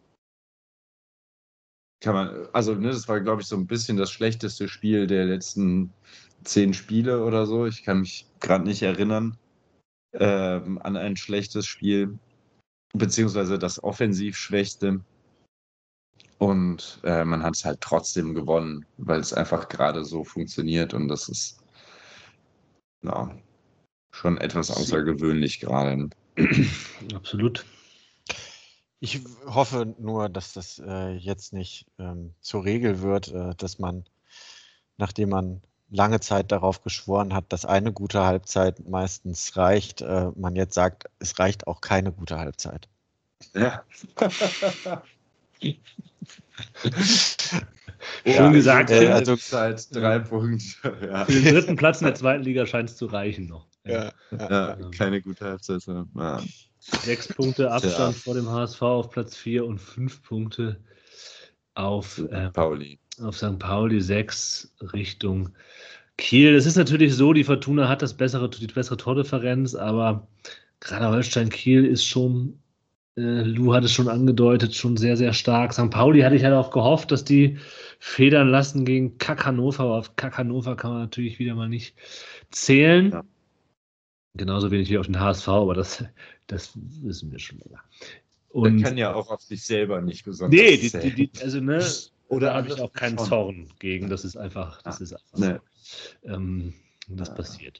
kann man, also ne, das war, glaube ich, so ein bisschen das schlechteste Spiel der letzten zehn Spiele oder so. Ich kann mich gerade nicht erinnern ähm, an ein schlechtes Spiel, beziehungsweise das offensiv schwächste. Und äh, man hat es halt trotzdem gewonnen, weil es einfach gerade so funktioniert und das ist ja, schon etwas außergewöhnlich gerade. Absolut. Ich hoffe nur, dass das äh, jetzt nicht ähm, zur Regel wird, äh, dass man, nachdem man lange Zeit darauf geschworen hat, dass eine gute Halbzeit meistens reicht, äh, man jetzt sagt, es reicht auch keine gute Halbzeit. Ja. Schön gesagt. Äh, also- also Zeit, drei Punkte. Ja. Für den dritten Platz in der zweiten Liga scheint es zu reichen noch. Ja, Ja, keine gute Halbzeit. Ja. Sechs Punkte Abstand Tja. vor dem H S V auf Platz vier und fünf Punkte auf, äh, Pauli. auf Sankt Pauli, sechs Richtung Kiel. Es ist natürlich so, die Fortuna hat das bessere, die bessere Tordifferenz, aber gerade Holstein-Kiel ist schon, äh, Lou hat es schon angedeutet, schon sehr, sehr stark. Sankt Pauli hatte ich halt auch gehofft, dass die federn lassen gegen Kack Hannover, aber auf Kack Hannover kann man natürlich wieder mal nicht zählen. Ja. Genauso wenig wie auf den H S V, aber das, das wissen wir schon länger. Der Und kann ja auch auf sich selber nicht besonders nee, die, zählen. die, die, also ne, Oder da habe ich andere auch keinen schon. Zorn gegen. Das ist einfach, das Ja. ist einfach Nee. so. Ähm, das Ja. passiert.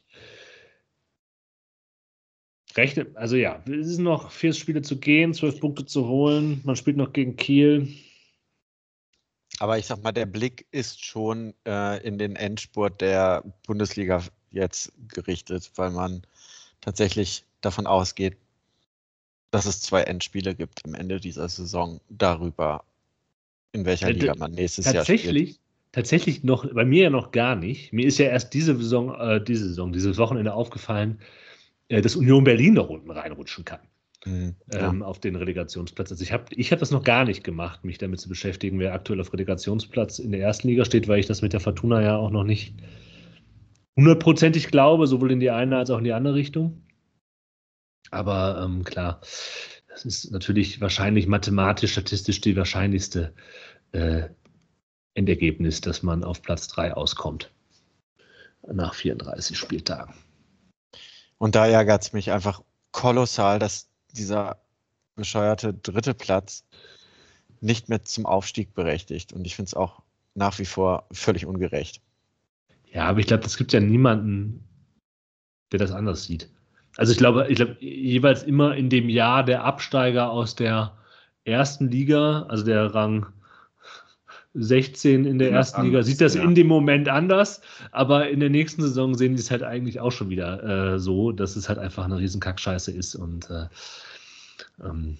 Rechne, also ja, es sind noch vier Spiele zu gehen, zwölf Punkte zu holen. Man spielt noch gegen Kiel. Aber ich sag mal, der Blick ist schon äh, in den Endspurt der Bundesliga jetzt gerichtet, weil man tatsächlich davon ausgeht, dass es zwei Endspiele gibt am Ende dieser Saison darüber, in welcher Äh, Liga d- man nächstes Jahr spielt. Tatsächlich, tatsächlich noch, bei mir ja noch gar nicht. Mir ist ja erst diese Saison, äh, diese Saison, dieses Wochenende aufgefallen, äh, dass Union Berlin noch unten reinrutschen kann. Mhm, ja. ähm, auf den Relegationsplatz. Also ich habe ich hab das noch gar nicht gemacht, mich damit zu beschäftigen, wer aktuell auf Relegationsplatz in der ersten Liga steht, weil ich das mit der Fortuna ja auch noch nicht hundertprozentig glaube, sowohl in die eine als auch in die andere Richtung. Aber ähm, klar, das ist natürlich wahrscheinlich mathematisch, statistisch die wahrscheinlichste äh, Endergebnis, dass man auf Platz drei auskommt nach vierunddreißig Spieltagen. Und da ärgert es mich einfach kolossal, dass dieser bescheuerte dritte Platz nicht mehr zum Aufstieg berechtigt. Und ich finde es auch nach wie vor völlig ungerecht. Ja, aber ich glaube, es gibt ja niemanden, der das anders sieht. Also ich glaube, ich glaube, jeweils immer in dem Jahr der Absteiger aus der ersten Liga, also der Rang sechzehn in der Immer ersten Liga, anders, sieht das ja. in dem Moment anders, aber in der nächsten Saison sehen die es halt eigentlich auch schon wieder äh, so, dass es halt einfach eine riesen Kackscheiße ist und, äh, ähm,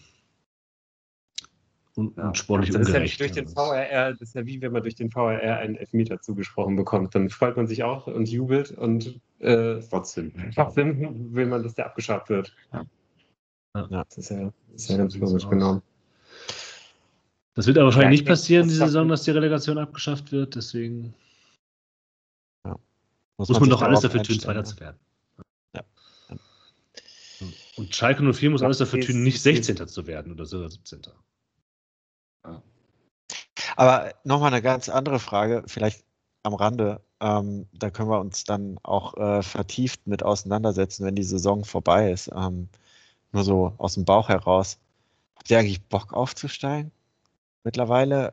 und, Ja. und sportlich Das ist ja ungerecht. nicht durch den V R R, das ist ja wie wenn man durch den V R R einen Elfmeter zugesprochen bekommt. Dann freut man sich auch und jubelt und äh, Trotzdem. trotzdem will man, dass der abgeschafft wird. Ja. Das ist ja, das ist ja ganz So sieht's komisch, aus. genau. Das wird aber wahrscheinlich Ja, ich nicht denke, passieren, das diese ist Saison, doch- dass die Relegation abgeschafft wird, deswegen Muss, muss man sich doch alles darauf dafür tun, einstellen, Zweiter ne? zu werden. Ja. Ja. Und Schalke null vier muss Ja, alles dafür es- tun, nicht es- sechzehnter zu werden oder sogar siebzehnter Aber nochmal eine ganz andere Frage, vielleicht am Rande. Ähm, da können wir uns dann auch äh, vertieft mit auseinandersetzen, wenn die Saison vorbei ist. Ähm, nur so aus dem Bauch heraus. Habt ihr eigentlich Bock aufzusteigen? Mittlerweile?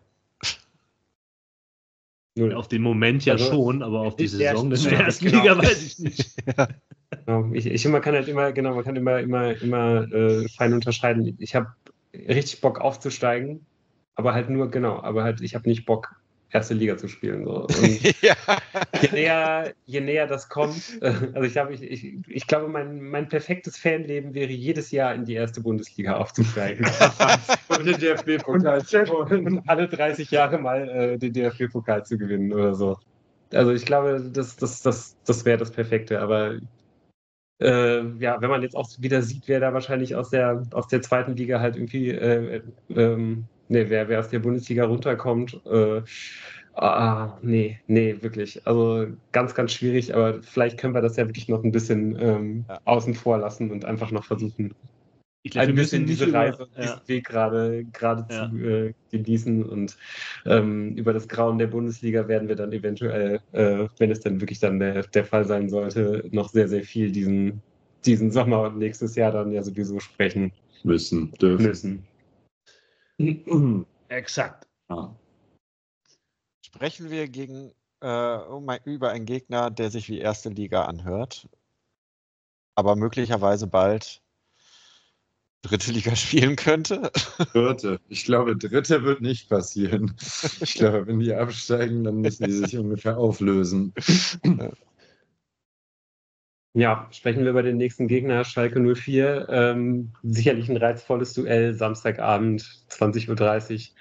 Null. Auf den Moment ja Also, schon, aber auf die ja, Saison in der ja, ersten genau. Liga weiß ich nicht. Genau. Ich, ich man kann halt immer, genau, man kann immer, immer, immer äh, fein unterscheiden. Ich habe richtig Bock aufzusteigen, aber halt nur, genau, aber halt, ich habe nicht Bock, erste Liga zu spielen. So. Und ja. je, näher, je näher das kommt, äh, also ich glaube, ich, ich, ich glaube mein, mein perfektes Fanleben wäre, jedes Jahr in die erste Bundesliga aufzusteigen. und den D F B-Pokal und, und alle dreißig Jahre mal äh, den D F B-Pokal zu gewinnen oder so. Also ich glaube, das, das, das, das wäre das Perfekte, aber Äh, ja, wenn man jetzt auch wieder sieht, wer da wahrscheinlich aus der, aus der zweiten Liga halt irgendwie, äh, ähm, nee, wer, wer aus der Bundesliga runterkommt, äh, ah, nee, nee, wirklich. Also ganz, ganz schwierig, aber vielleicht können wir das ja wirklich noch ein bisschen ähm, Ja. außen vor lassen und einfach noch versuchen, Ich glaube, ein wir bisschen müssen nicht diese über. Reise, Ja, diesen Weg gerade gerade Ja. zu äh, genießen und ähm, über das Grauen der Bundesliga werden wir dann eventuell, äh, wenn es dann wirklich dann der, der Fall sein sollte, noch sehr, sehr viel diesen, diesen Sommer und nächstes Jahr dann ja sowieso sprechen Müssen, dürfen. müssen. exakt. Ja. Sprechen wir gegen, äh, um ein, über einen Gegner, der sich wie erste Liga anhört, aber möglicherweise bald dritte Liga spielen könnte. Dritte. Ich glaube, dritte wird nicht passieren. Ich glaube, wenn die absteigen, dann müssen die sich ungefähr auflösen. Ja, sprechen wir über den nächsten Gegner, Schalke null vier. Ähm, sicherlich ein reizvolles Duell, Samstagabend, zwanzig Uhr dreißig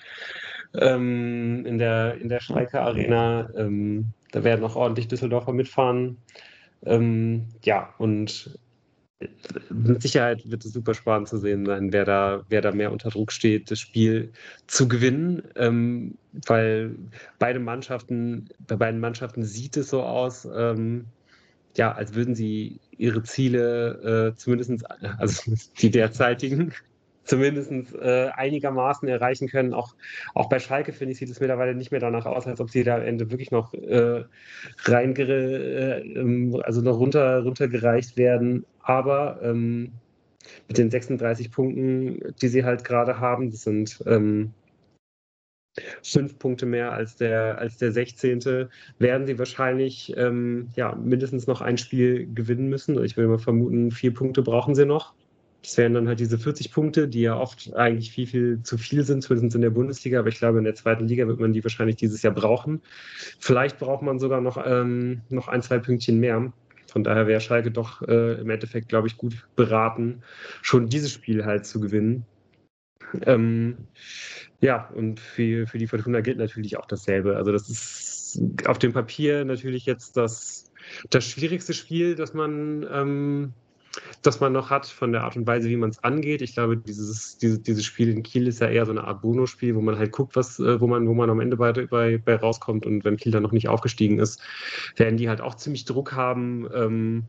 ähm, in der, in der Schalke Arena. Ähm, da werden auch ordentlich Düsseldorfer mitfahren. Ähm, ja, und mit Sicherheit wird es super spannend zu sehen sein, wer da, wer da mehr unter Druck steht, das Spiel zu gewinnen, ähm, weil beide Mannschaften, bei beiden Mannschaften sieht es so aus, ähm, ja, als würden sie ihre Ziele äh, zumindest, also die derzeitigen, zumindest äh, einigermaßen erreichen können. Auch, auch bei Schalke, finde ich, sieht es mittlerweile nicht mehr danach aus, als ob sie da am Ende wirklich noch äh, reingere, äh, ähm, also noch runter, runtergereicht werden. Aber ähm, mit den sechsunddreißig Punkten, die sie halt gerade haben, das sind ähm, fünf Punkte mehr als der, als der sechzehnte werden sie wahrscheinlich ähm, ja, mindestens noch ein Spiel gewinnen müssen. Ich will mal vermuten, vier Punkte brauchen sie noch. Das wären dann halt diese vierzig Punkte, die ja oft eigentlich viel, viel zu viel sind, zumindest in der Bundesliga. Aber ich glaube, in der zweiten Liga wird man die wahrscheinlich dieses Jahr brauchen. Vielleicht braucht man sogar noch, ähm, noch ein, zwei Pünktchen mehr. Von daher wäre Schalke doch äh, im Endeffekt, glaube ich, gut beraten, schon dieses Spiel halt zu gewinnen. Ähm, ja, und für, für die Fortuna gilt natürlich auch dasselbe. Also das ist auf dem Papier natürlich jetzt das, das schwierigste Spiel, das man, ähm, das man noch hat, von der Art und Weise, wie man es angeht. Ich glaube, dieses, dieses, dieses Spiel in Kiel ist ja eher so eine Art Bonusspiel, wo man halt guckt, was, äh, wo man, wo man am Ende bei, bei, bei rauskommt. Und wenn Kiel dann noch nicht aufgestiegen ist, werden die halt auch ziemlich Druck haben. Ähm,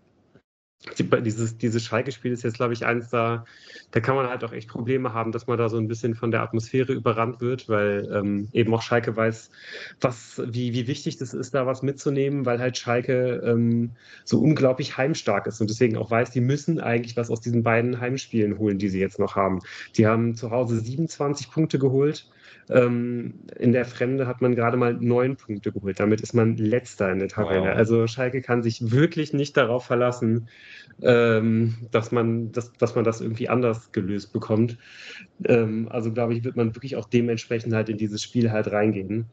Dieses, dieses Schalke-Spiel ist jetzt, glaube ich, eins da, da kann man halt auch echt Probleme haben, dass man da so ein bisschen von der Atmosphäre überrannt wird, weil ähm, eben auch Schalke weiß, was, wie, wie wichtig das ist, da was mitzunehmen, weil halt Schalke ähm, so unglaublich heimstark ist und deswegen auch weiß, die müssen eigentlich was aus diesen beiden Heimspielen holen, die sie jetzt noch haben. Die haben zu Hause siebenundzwanzig Punkte geholt. Ähm, in der Fremde hat man gerade mal neun Punkte geholt. Damit ist man Letzter in der Tabelle. Wow. Also Schalke kann sich wirklich nicht darauf verlassen, ähm, dass man, dass, dass man das irgendwie anders gelöst bekommt. Ähm, also glaube ich, wird man wirklich auch dementsprechend halt in dieses Spiel halt reingehen.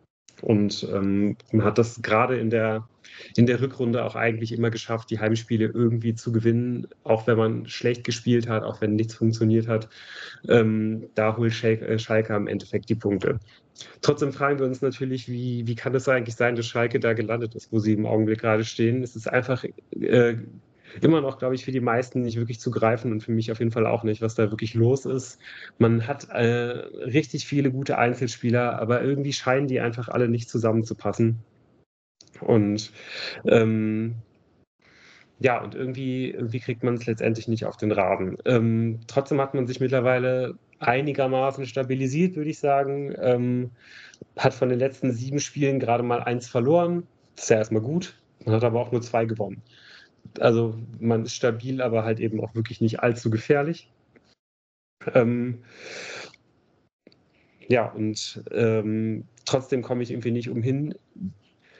Und ähm, man hat das gerade in der, in der Rückrunde auch eigentlich immer geschafft, die Heimspiele irgendwie zu gewinnen, auch wenn man schlecht gespielt hat, auch wenn nichts funktioniert hat. Ähm, da holt Schalke, äh, Schalke im Endeffekt die Punkte. Trotzdem fragen wir uns natürlich, wie, wie kann es eigentlich sein, dass Schalke da gelandet ist, wo sie im Augenblick gerade stehen. Es ist einfach äh, immer noch, glaube ich, für die meisten nicht wirklich zu greifen und für mich auf jeden Fall auch nicht, was da wirklich los ist. Man hat äh, richtig viele gute Einzelspieler, aber irgendwie scheinen die einfach alle nicht zusammenzupassen. Und ähm, ja, und irgendwie, irgendwie kriegt man es letztendlich nicht auf den Rasen. Ähm, trotzdem hat man sich mittlerweile einigermaßen stabilisiert, würde ich sagen. Ähm, hat von den letzten sieben Spielen gerade mal eins verloren. Das ist ja erstmal gut. Man hat aber auch nur zwei gewonnen. Also man ist stabil, aber halt eben auch wirklich nicht allzu gefährlich. Ähm, ja, und ähm, trotzdem komme ich irgendwie nicht umhin,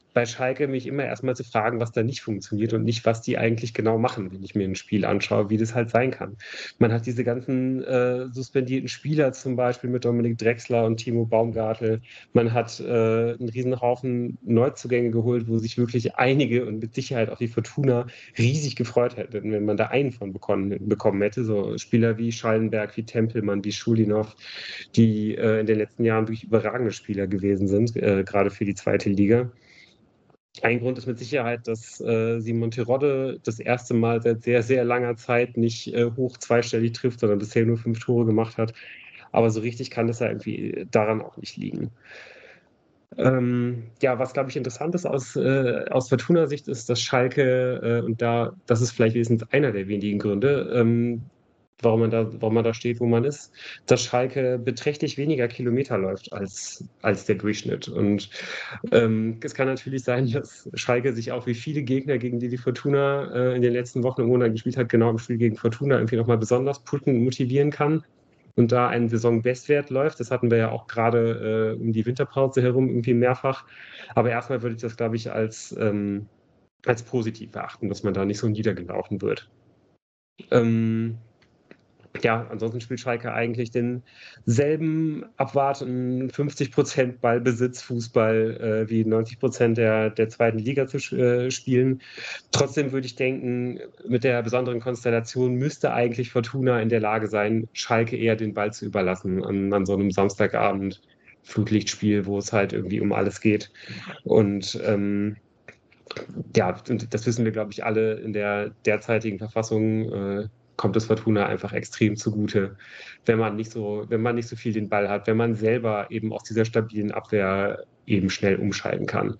bei Schalke mich immer erstmal zu fragen, was da nicht funktioniert und nicht, was die eigentlich genau machen, wenn ich mir ein Spiel anschaue, wie das halt sein kann. Man hat diese ganzen äh, suspendierten Spieler zum Beispiel mit Dominik Drexler und Timo Baumgartel. Man hat äh, einen riesen Haufen Neuzugänge geholt, wo sich wirklich einige und mit Sicherheit auch die Fortuna riesig gefreut hätten, wenn man da einen von bekommen, bekommen hätte. So Spieler wie Schallenberg, wie Tempelmann, wie Schulinov, die äh, in den letzten Jahren wirklich überragende Spieler gewesen sind, äh, gerade für die zweite Liga. Ein Grund ist mit Sicherheit, dass äh, Simon Terodde das erste Mal seit sehr, sehr langer Zeit nicht äh, hoch zweistellig trifft, sondern bisher nur fünf Tore gemacht hat. Aber so richtig kann das ja irgendwie daran auch nicht liegen. Ähm, ja, was, glaube ich, interessant ist aus, äh, aus Fortuna-Sicht ist, dass Schalke, äh, und da, das ist vielleicht wenigstens einer der wenigen Gründe, ähm, warum man da, warum man da steht, wo man ist, dass Schalke beträchtlich weniger Kilometer läuft als, als der Durchschnitt. Und ähm, es kann natürlich sein, dass Schalke sich auch wie viele Gegner, gegen die die Fortuna äh, in den letzten Wochen und Monaten gespielt hat, genau im Spiel gegen Fortuna irgendwie nochmal besonders pushen und motivieren kann. Und da ein Saisonbestwert läuft, das hatten wir ja auch gerade äh, um die Winterpause herum irgendwie mehrfach. Aber erstmal würde ich das, glaube ich, als, ähm, als positiv beachten, dass man da nicht so niedergelaufen wird. Ähm, ja, ansonsten spielt Schalke eigentlich denselben abwartenden fünfzig Prozent Ballbesitz, Fußball äh, wie neunzig Prozent der, der zweiten Liga zu äh, spielen. Trotzdem würde ich denken, mit der besonderen Konstellation müsste eigentlich Fortuna in der Lage sein, Schalke eher den Ball zu überlassen an, an so einem Samstagabend Flutlichtspiel, wo es halt irgendwie um alles geht. Und ähm, ja, und das wissen wir, glaube ich, alle in der derzeitigen Verfassung. Äh, kommt es Fortuna einfach extrem zugute, wenn man nicht so, wenn man nicht so viel den Ball hat, wenn man selber eben aus dieser stabilen Abwehr eben schnell umschalten kann.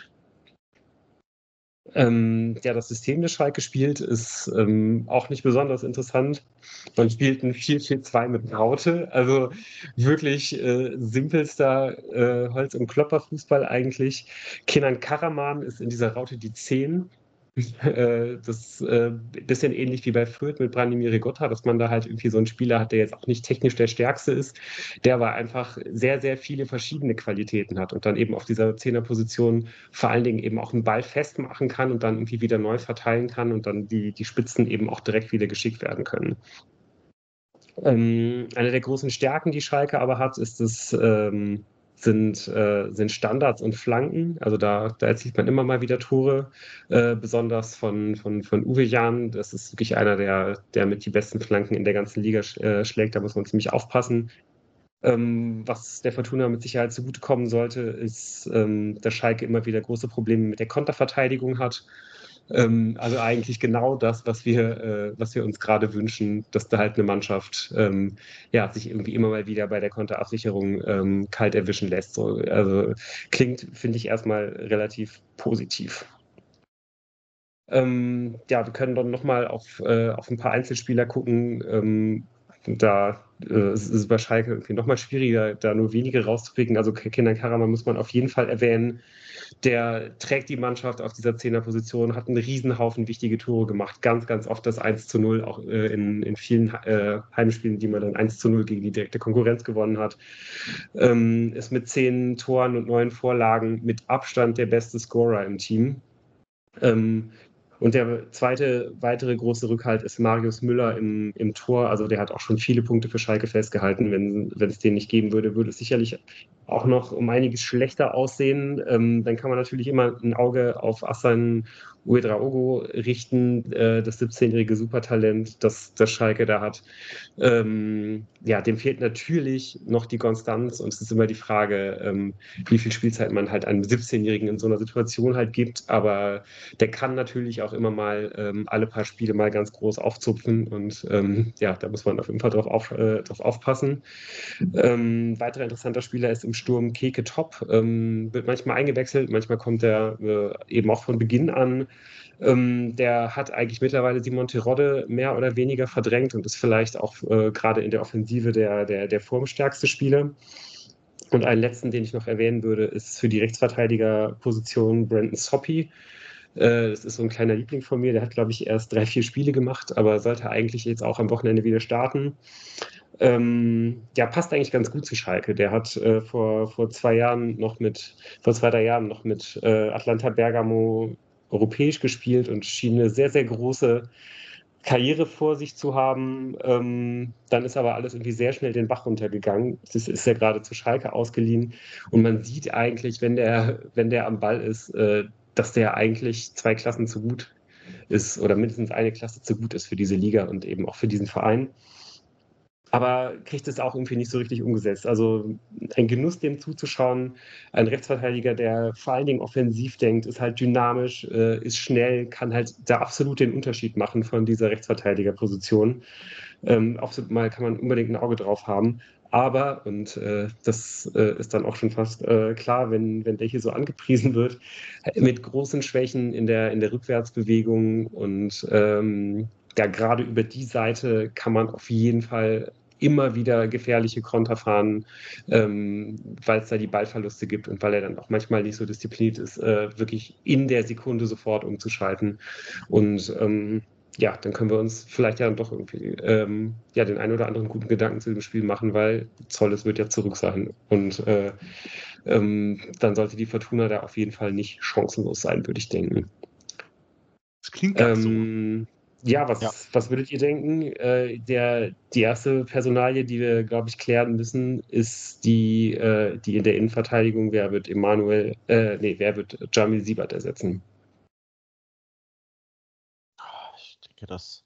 Ähm, ja, das System, das Schalke spielt, ist ähm, auch nicht besonders interessant. Man spielt ein vier vier zwei mit Raute, also wirklich äh, simpelster äh, Holz- und Klopperfußball eigentlich. Kenan Karaman ist in dieser Raute die zehn. Äh, das ist äh, ein bisschen ähnlich wie bei Fürth mit Branimir Rigotta, dass man da halt irgendwie so einen Spieler hat, der jetzt auch nicht technisch der Stärkste ist, der aber einfach sehr, sehr viele verschiedene Qualitäten hat und dann eben auf dieser Zehnerposition vor allen Dingen eben auch einen Ball festmachen kann und dann irgendwie wieder neu verteilen kann und dann die, die Spitzen eben auch direkt wieder geschickt werden können. Ähm, eine der großen Stärken, die Schalke aber hat, ist das ähm, sind, äh, sind Standards und Flanken. Also da, da erzielt man immer mal wieder Tore, äh, besonders von, von, von Uwe Jan. Das ist wirklich einer, der, der mit die besten Flanken in der ganzen Liga sch äh, schlägt. Da muss man ziemlich aufpassen. Ähm, was der Fortuna mit Sicherheit zugutekommen sollte, ist, ähm, dass Schalke immer wieder große Probleme mit der Konterverteidigung hat. Ähm, also eigentlich genau das, was wir, äh, was wir uns gerade wünschen, dass da halt eine Mannschaft ähm, ja, sich irgendwie immer mal wieder bei der Konterabsicherung ähm, kalt erwischen lässt. So, also klingt, finde ich, erstmal relativ positiv. Ähm, ja, wir können dann nochmal auf, äh, auf ein paar Einzelspieler gucken. Ähm, da äh, ist es bei Schalke irgendwie nochmal schwieriger, da nur wenige rauszupicken. Also Kenan Karaman muss man auf jeden Fall erwähnen. Der trägt die Mannschaft auf dieser Zehnerposition, hat einen Riesenhaufen wichtige Tore gemacht. Ganz, ganz oft das eins zu null, auch äh, in, in vielen äh, Heimspielen, die man dann eins zu null gegen die direkte Konkurrenz gewonnen hat. Ähm, ist mit zehn Toren und neun Vorlagen mit Abstand der beste Scorer im Team. Ähm, und der zweite weitere große Rückhalt ist Marius Müller im, im Tor. Also der hat auch schon viele Punkte für Schalke festgehalten. Wenn, wenn es den nicht geben würde, würde es sicherlich auch noch um einiges schlechter aussehen. Ähm, dann kann man natürlich immer ein Auge auf Assan Ouedraogo richten, äh, das siebzehnjährige Supertalent, das, das Schalke da hat. Ähm, ja, dem fehlt natürlich noch die Konstanz und es ist immer die Frage, ähm, wie viel Spielzeit man halt einem siebzehnjährigen in so einer Situation halt gibt. Aber der kann natürlich auch immer mal ähm, alle paar Spiele mal ganz groß aufzupfen und ähm, ja, da muss man auf jeden Fall drauf, auf, äh, drauf aufpassen. Ähm, weiterer interessanter Spieler ist im Sturm Keke Top, ähm, wird manchmal eingewechselt, manchmal kommt er äh, eben auch von Beginn an. Ähm, der hat eigentlich mittlerweile Simon Terodde mehr oder weniger verdrängt und ist vielleicht auch äh, gerade in der Offensive der, der, der formstärkste Spieler. Und einen letzten, den ich noch erwähnen würde, ist für die Rechtsverteidigerposition Brandon Soppy. Äh, das ist so ein kleiner Liebling von mir, der hat, glaube ich, erst drei, vier Spiele gemacht, aber sollte eigentlich jetzt auch am Wochenende wieder starten. ähm, ja, passt eigentlich ganz gut zu Schalke. Der hat äh, vor, vor zwei Jahren noch mit, vor zwei, drei Jahren noch mit äh, Atalanta Bergamo europäisch gespielt und schien eine sehr, sehr große Karriere vor sich zu haben. Ähm, dann ist aber alles irgendwie sehr schnell den Bach runtergegangen. Das ist ja gerade zu Schalke ausgeliehen. Und man sieht eigentlich, wenn der, wenn der am Ball ist, äh, dass der eigentlich zwei Klassen zu gut ist oder mindestens eine Klasse zu gut ist für diese Liga und eben auch für diesen Verein. Aber kriegt es auch irgendwie nicht so richtig umgesetzt. Also ein Genuss, dem zuzuschauen. Ein Rechtsverteidiger, der vor allen Dingen offensiv denkt, ist halt dynamisch, äh, ist schnell, kann halt da absolut den Unterschied machen von dieser Rechtsverteidigerposition. Ähm, auch so mal kann man unbedingt ein Auge drauf haben. Aber, und äh, das äh, ist dann auch schon fast äh, klar, wenn, wenn der hier so angepriesen wird, mit großen Schwächen in der, in der Rückwärtsbewegung und ähm, ja, gerade über die Seite kann man auf jeden Fall immer wieder gefährliche Konter fahren, ähm, weil es da die Ballverluste gibt und weil er dann auch manchmal nicht so diszipliniert ist, äh, wirklich in der Sekunde sofort umzuschalten. Und ähm, ja, dann können wir uns vielleicht ja dann doch irgendwie ähm, ja, den einen oder anderen guten Gedanken zu dem Spiel machen, weil Zolles wird ja zurück sein. Und äh, ähm, dann sollte die Fortuna da auf jeden Fall nicht chancenlos sein, würde ich denken. Das klingt ganz Ähm, ja, was, Ja. was würdet ihr denken? Äh, der, die erste Personalie, die wir, glaube ich, klären müssen, ist die, äh, die in der Innenverteidigung. Wer wird Emanuel, äh, nee, wer wird Jamil Siebert ersetzen? Ich denke, das.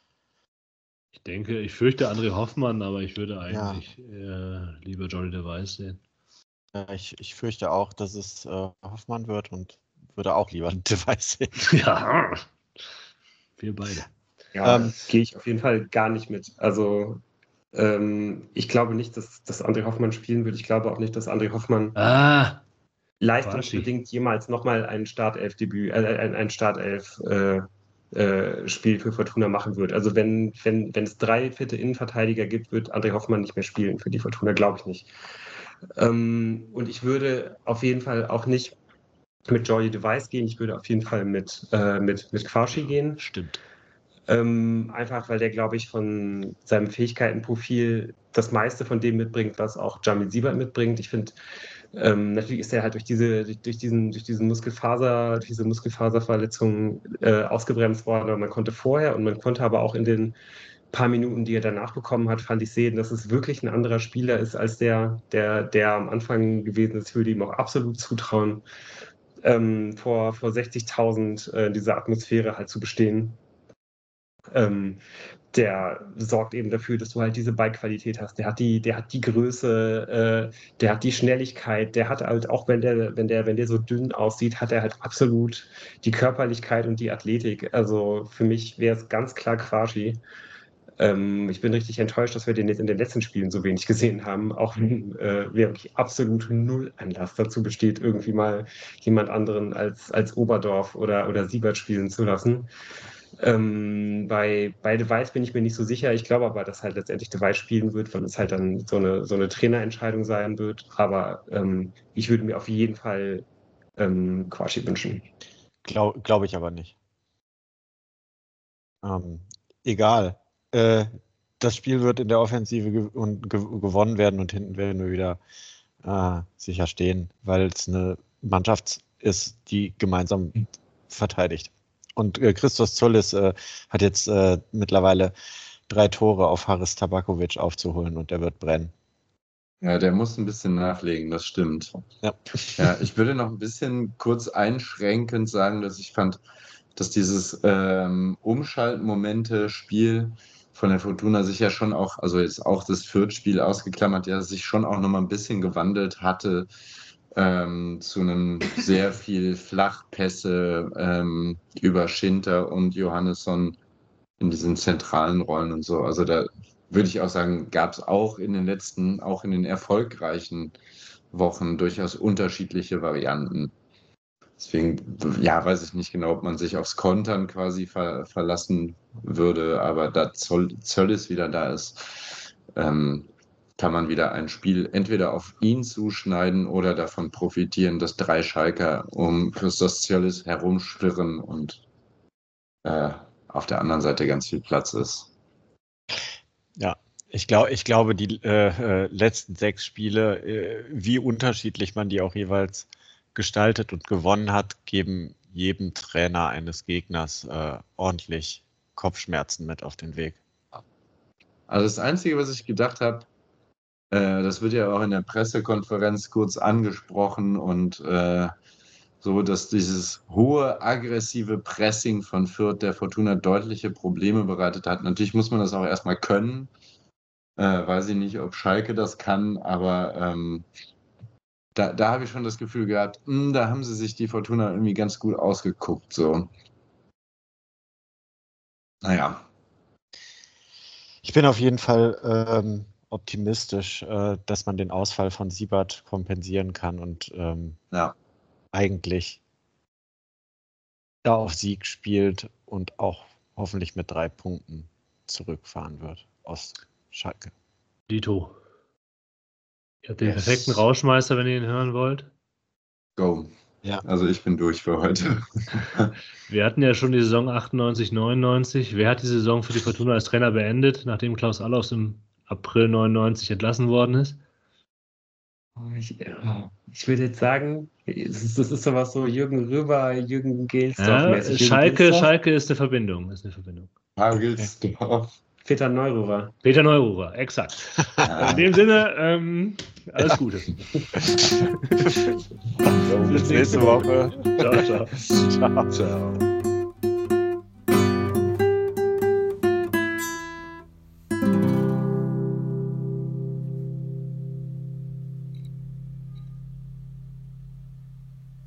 Ich denke, ich fürchte André Hoffmann, aber ich würde eigentlich äh, lieber Johnny de Weiß sehen. Ja, ich, ich fürchte auch, dass es äh, Hoffmann wird und würde auch lieber De Weiß sehen. Ja, wir beide. Ja, Ähm, gehe ich auf jeden Fall gar nicht mit. Also, ähm, ich glaube nicht, dass, dass André Hoffmann spielen wird. Ich glaube auch nicht, dass André Hoffmann Ah, leistungsbedingt jemals nochmal ein Startelf-Debüt, äh, ein, ein Startelf äh, äh, Spiel für Fortuna machen wird. Also wenn, wenn, wenn es drei fitte Innenverteidiger gibt, wird André Hoffmann nicht mehr spielen für die Fortuna, glaube ich nicht. Ähm, und ich würde auf jeden Fall auch nicht mit Jordi de Weiß gehen, ich würde auf jeden Fall mit, äh, mit, mit Quarschi gehen. stimmt. Ähm, einfach weil der, glaube ich, von seinem Fähigkeitenprofil das meiste von dem mitbringt, was auch Jamil Siebert mitbringt. Ich finde, ähm, natürlich ist er halt durch diese, durch, durch diesen, durch diesen Muskelfaser, durch diese Muskelfaserverletzung äh, ausgebremst worden, aber man konnte vorher und man konnte aber auch in den paar Minuten, die er danach bekommen hat, fand ich sehen, dass es wirklich ein anderer Spieler ist als der, der, der am Anfang gewesen ist. Ich würde ihm auch absolut zutrauen, ähm, vor, vor sechzigtausend äh, diese Atmosphäre halt zu bestehen. Ähm, der sorgt eben dafür, dass du halt diese Bike-Qualität hast. Der hat die, der hat die Größe, äh, der hat die Schnelligkeit, der hat halt, auch wenn der, wenn der, wenn der so dünn aussieht, hat er halt absolut die Körperlichkeit und die Athletik. Also für mich wäre es ganz klar Quarschi. Ähm, ich bin richtig enttäuscht, dass wir den jetzt in den letzten Spielen so wenig gesehen haben, auch wenn äh, wirklich absolut null Anlass dazu besteht, irgendwie mal jemand anderen als, als Oberdorf oder, oder Siebert spielen zu lassen. Ähm, bei, bei De Weiß bin ich mir nicht so sicher. Ich glaube aber, dass halt letztendlich De Weiß spielen wird, weil es halt dann so eine, so eine Trainerentscheidung sein wird. Aber ähm, ich würde mir auf jeden Fall ähm, Quarschi wünschen. Glaube glaub ich aber nicht. Ähm, egal. Äh, das Spiel wird in der Offensive ge und ge gewonnen werden und hinten werden wir wieder äh, sicher stehen, weil es eine Mannschaft ist, die gemeinsam verteidigt. Und äh, Christos Zollis äh, hat jetzt äh, mittlerweile drei Tore auf Haris Tabakovic aufzuholen und der wird brennen. Ja, der muss ein bisschen nachlegen, das stimmt. Ja. Ja, ich würde noch ein bisschen kurz einschränkend sagen, dass ich fand, dass dieses ähm, Umschaltmomente-Spiel von der Fortuna sich ja schon auch, also jetzt auch das Fürth-Spiel ausgeklammert, ja, sich schon auch nochmal ein bisschen gewandelt hatte ähm, zu einem sehr viel Flachpässe ähm, über Schinter und Johannesson in diesen zentralen Rollen und so. Also da würde ich auch sagen, gab es auch in den letzten, auch in den erfolgreichen Wochen durchaus unterschiedliche Varianten. Deswegen, ja, weiß ich nicht genau, ob man sich aufs Kontern quasi ver verlassen würde, aber da Zoll, Zöllis wieder da ist, ähm, kann man wieder ein Spiel entweder auf ihn zuschneiden oder davon profitieren, dass drei Schalker um Christos Zöllis herumschwirren und äh, auf der anderen Seite ganz viel Platz ist. Ja, Ich, glaub, ich glaube, die äh, letzten sechs Spiele, äh, wie unterschiedlich man die auch jeweils gestaltet und gewonnen hat, geben jedem Trainer eines Gegners äh, ordentlich Kopfschmerzen mit auf den Weg. Also das Einzige, was ich gedacht habe, äh, das wird ja auch in der Pressekonferenz kurz angesprochen und äh, so, dass dieses hohe, aggressive Pressing von Fürth der Fortuna deutliche Probleme bereitet hat. Natürlich muss man das auch erstmal können. Äh, weiß ich nicht, ob Schalke das kann, aber ähm, da, da habe ich schon das Gefühl gehabt, mh, da haben sie sich die Fortuna irgendwie ganz gut ausgeguckt. So. Naja. Ich bin auf jeden Fall ähm, optimistisch, äh, dass man den Ausfall von Siebert kompensieren kann und ähm, ja. eigentlich da auf Sieg spielt und auch hoffentlich mit drei Punkten zurückfahren wird aus Schalke. Dito. Ihr habt den Yes. perfekten Rauschmeister, wenn ihr ihn hören wollt. Go. Ja. Also ich bin durch für heute. Wir hatten ja schon die Saison achtundneunzig, neunundneunzig. Wer hat die Saison für die Fortuna als Trainer beendet, nachdem Klaus Allofs im April neunundneunzig entlassen worden ist? Ich, ich würde jetzt sagen, das ist, das ist sowas so Jürgen Röber, Jürgen Gelsdorf-mäßig. Ja, Schalke, Schalke ist eine Verbindung. Ist eine Verbindung. Hagelsdorf. Peter Neururer. Peter Neururer, exakt. Ja. In dem Sinne, ähm, alles Gute. Bis nächste Woche. Ciao, ciao. Ciao. Ciao.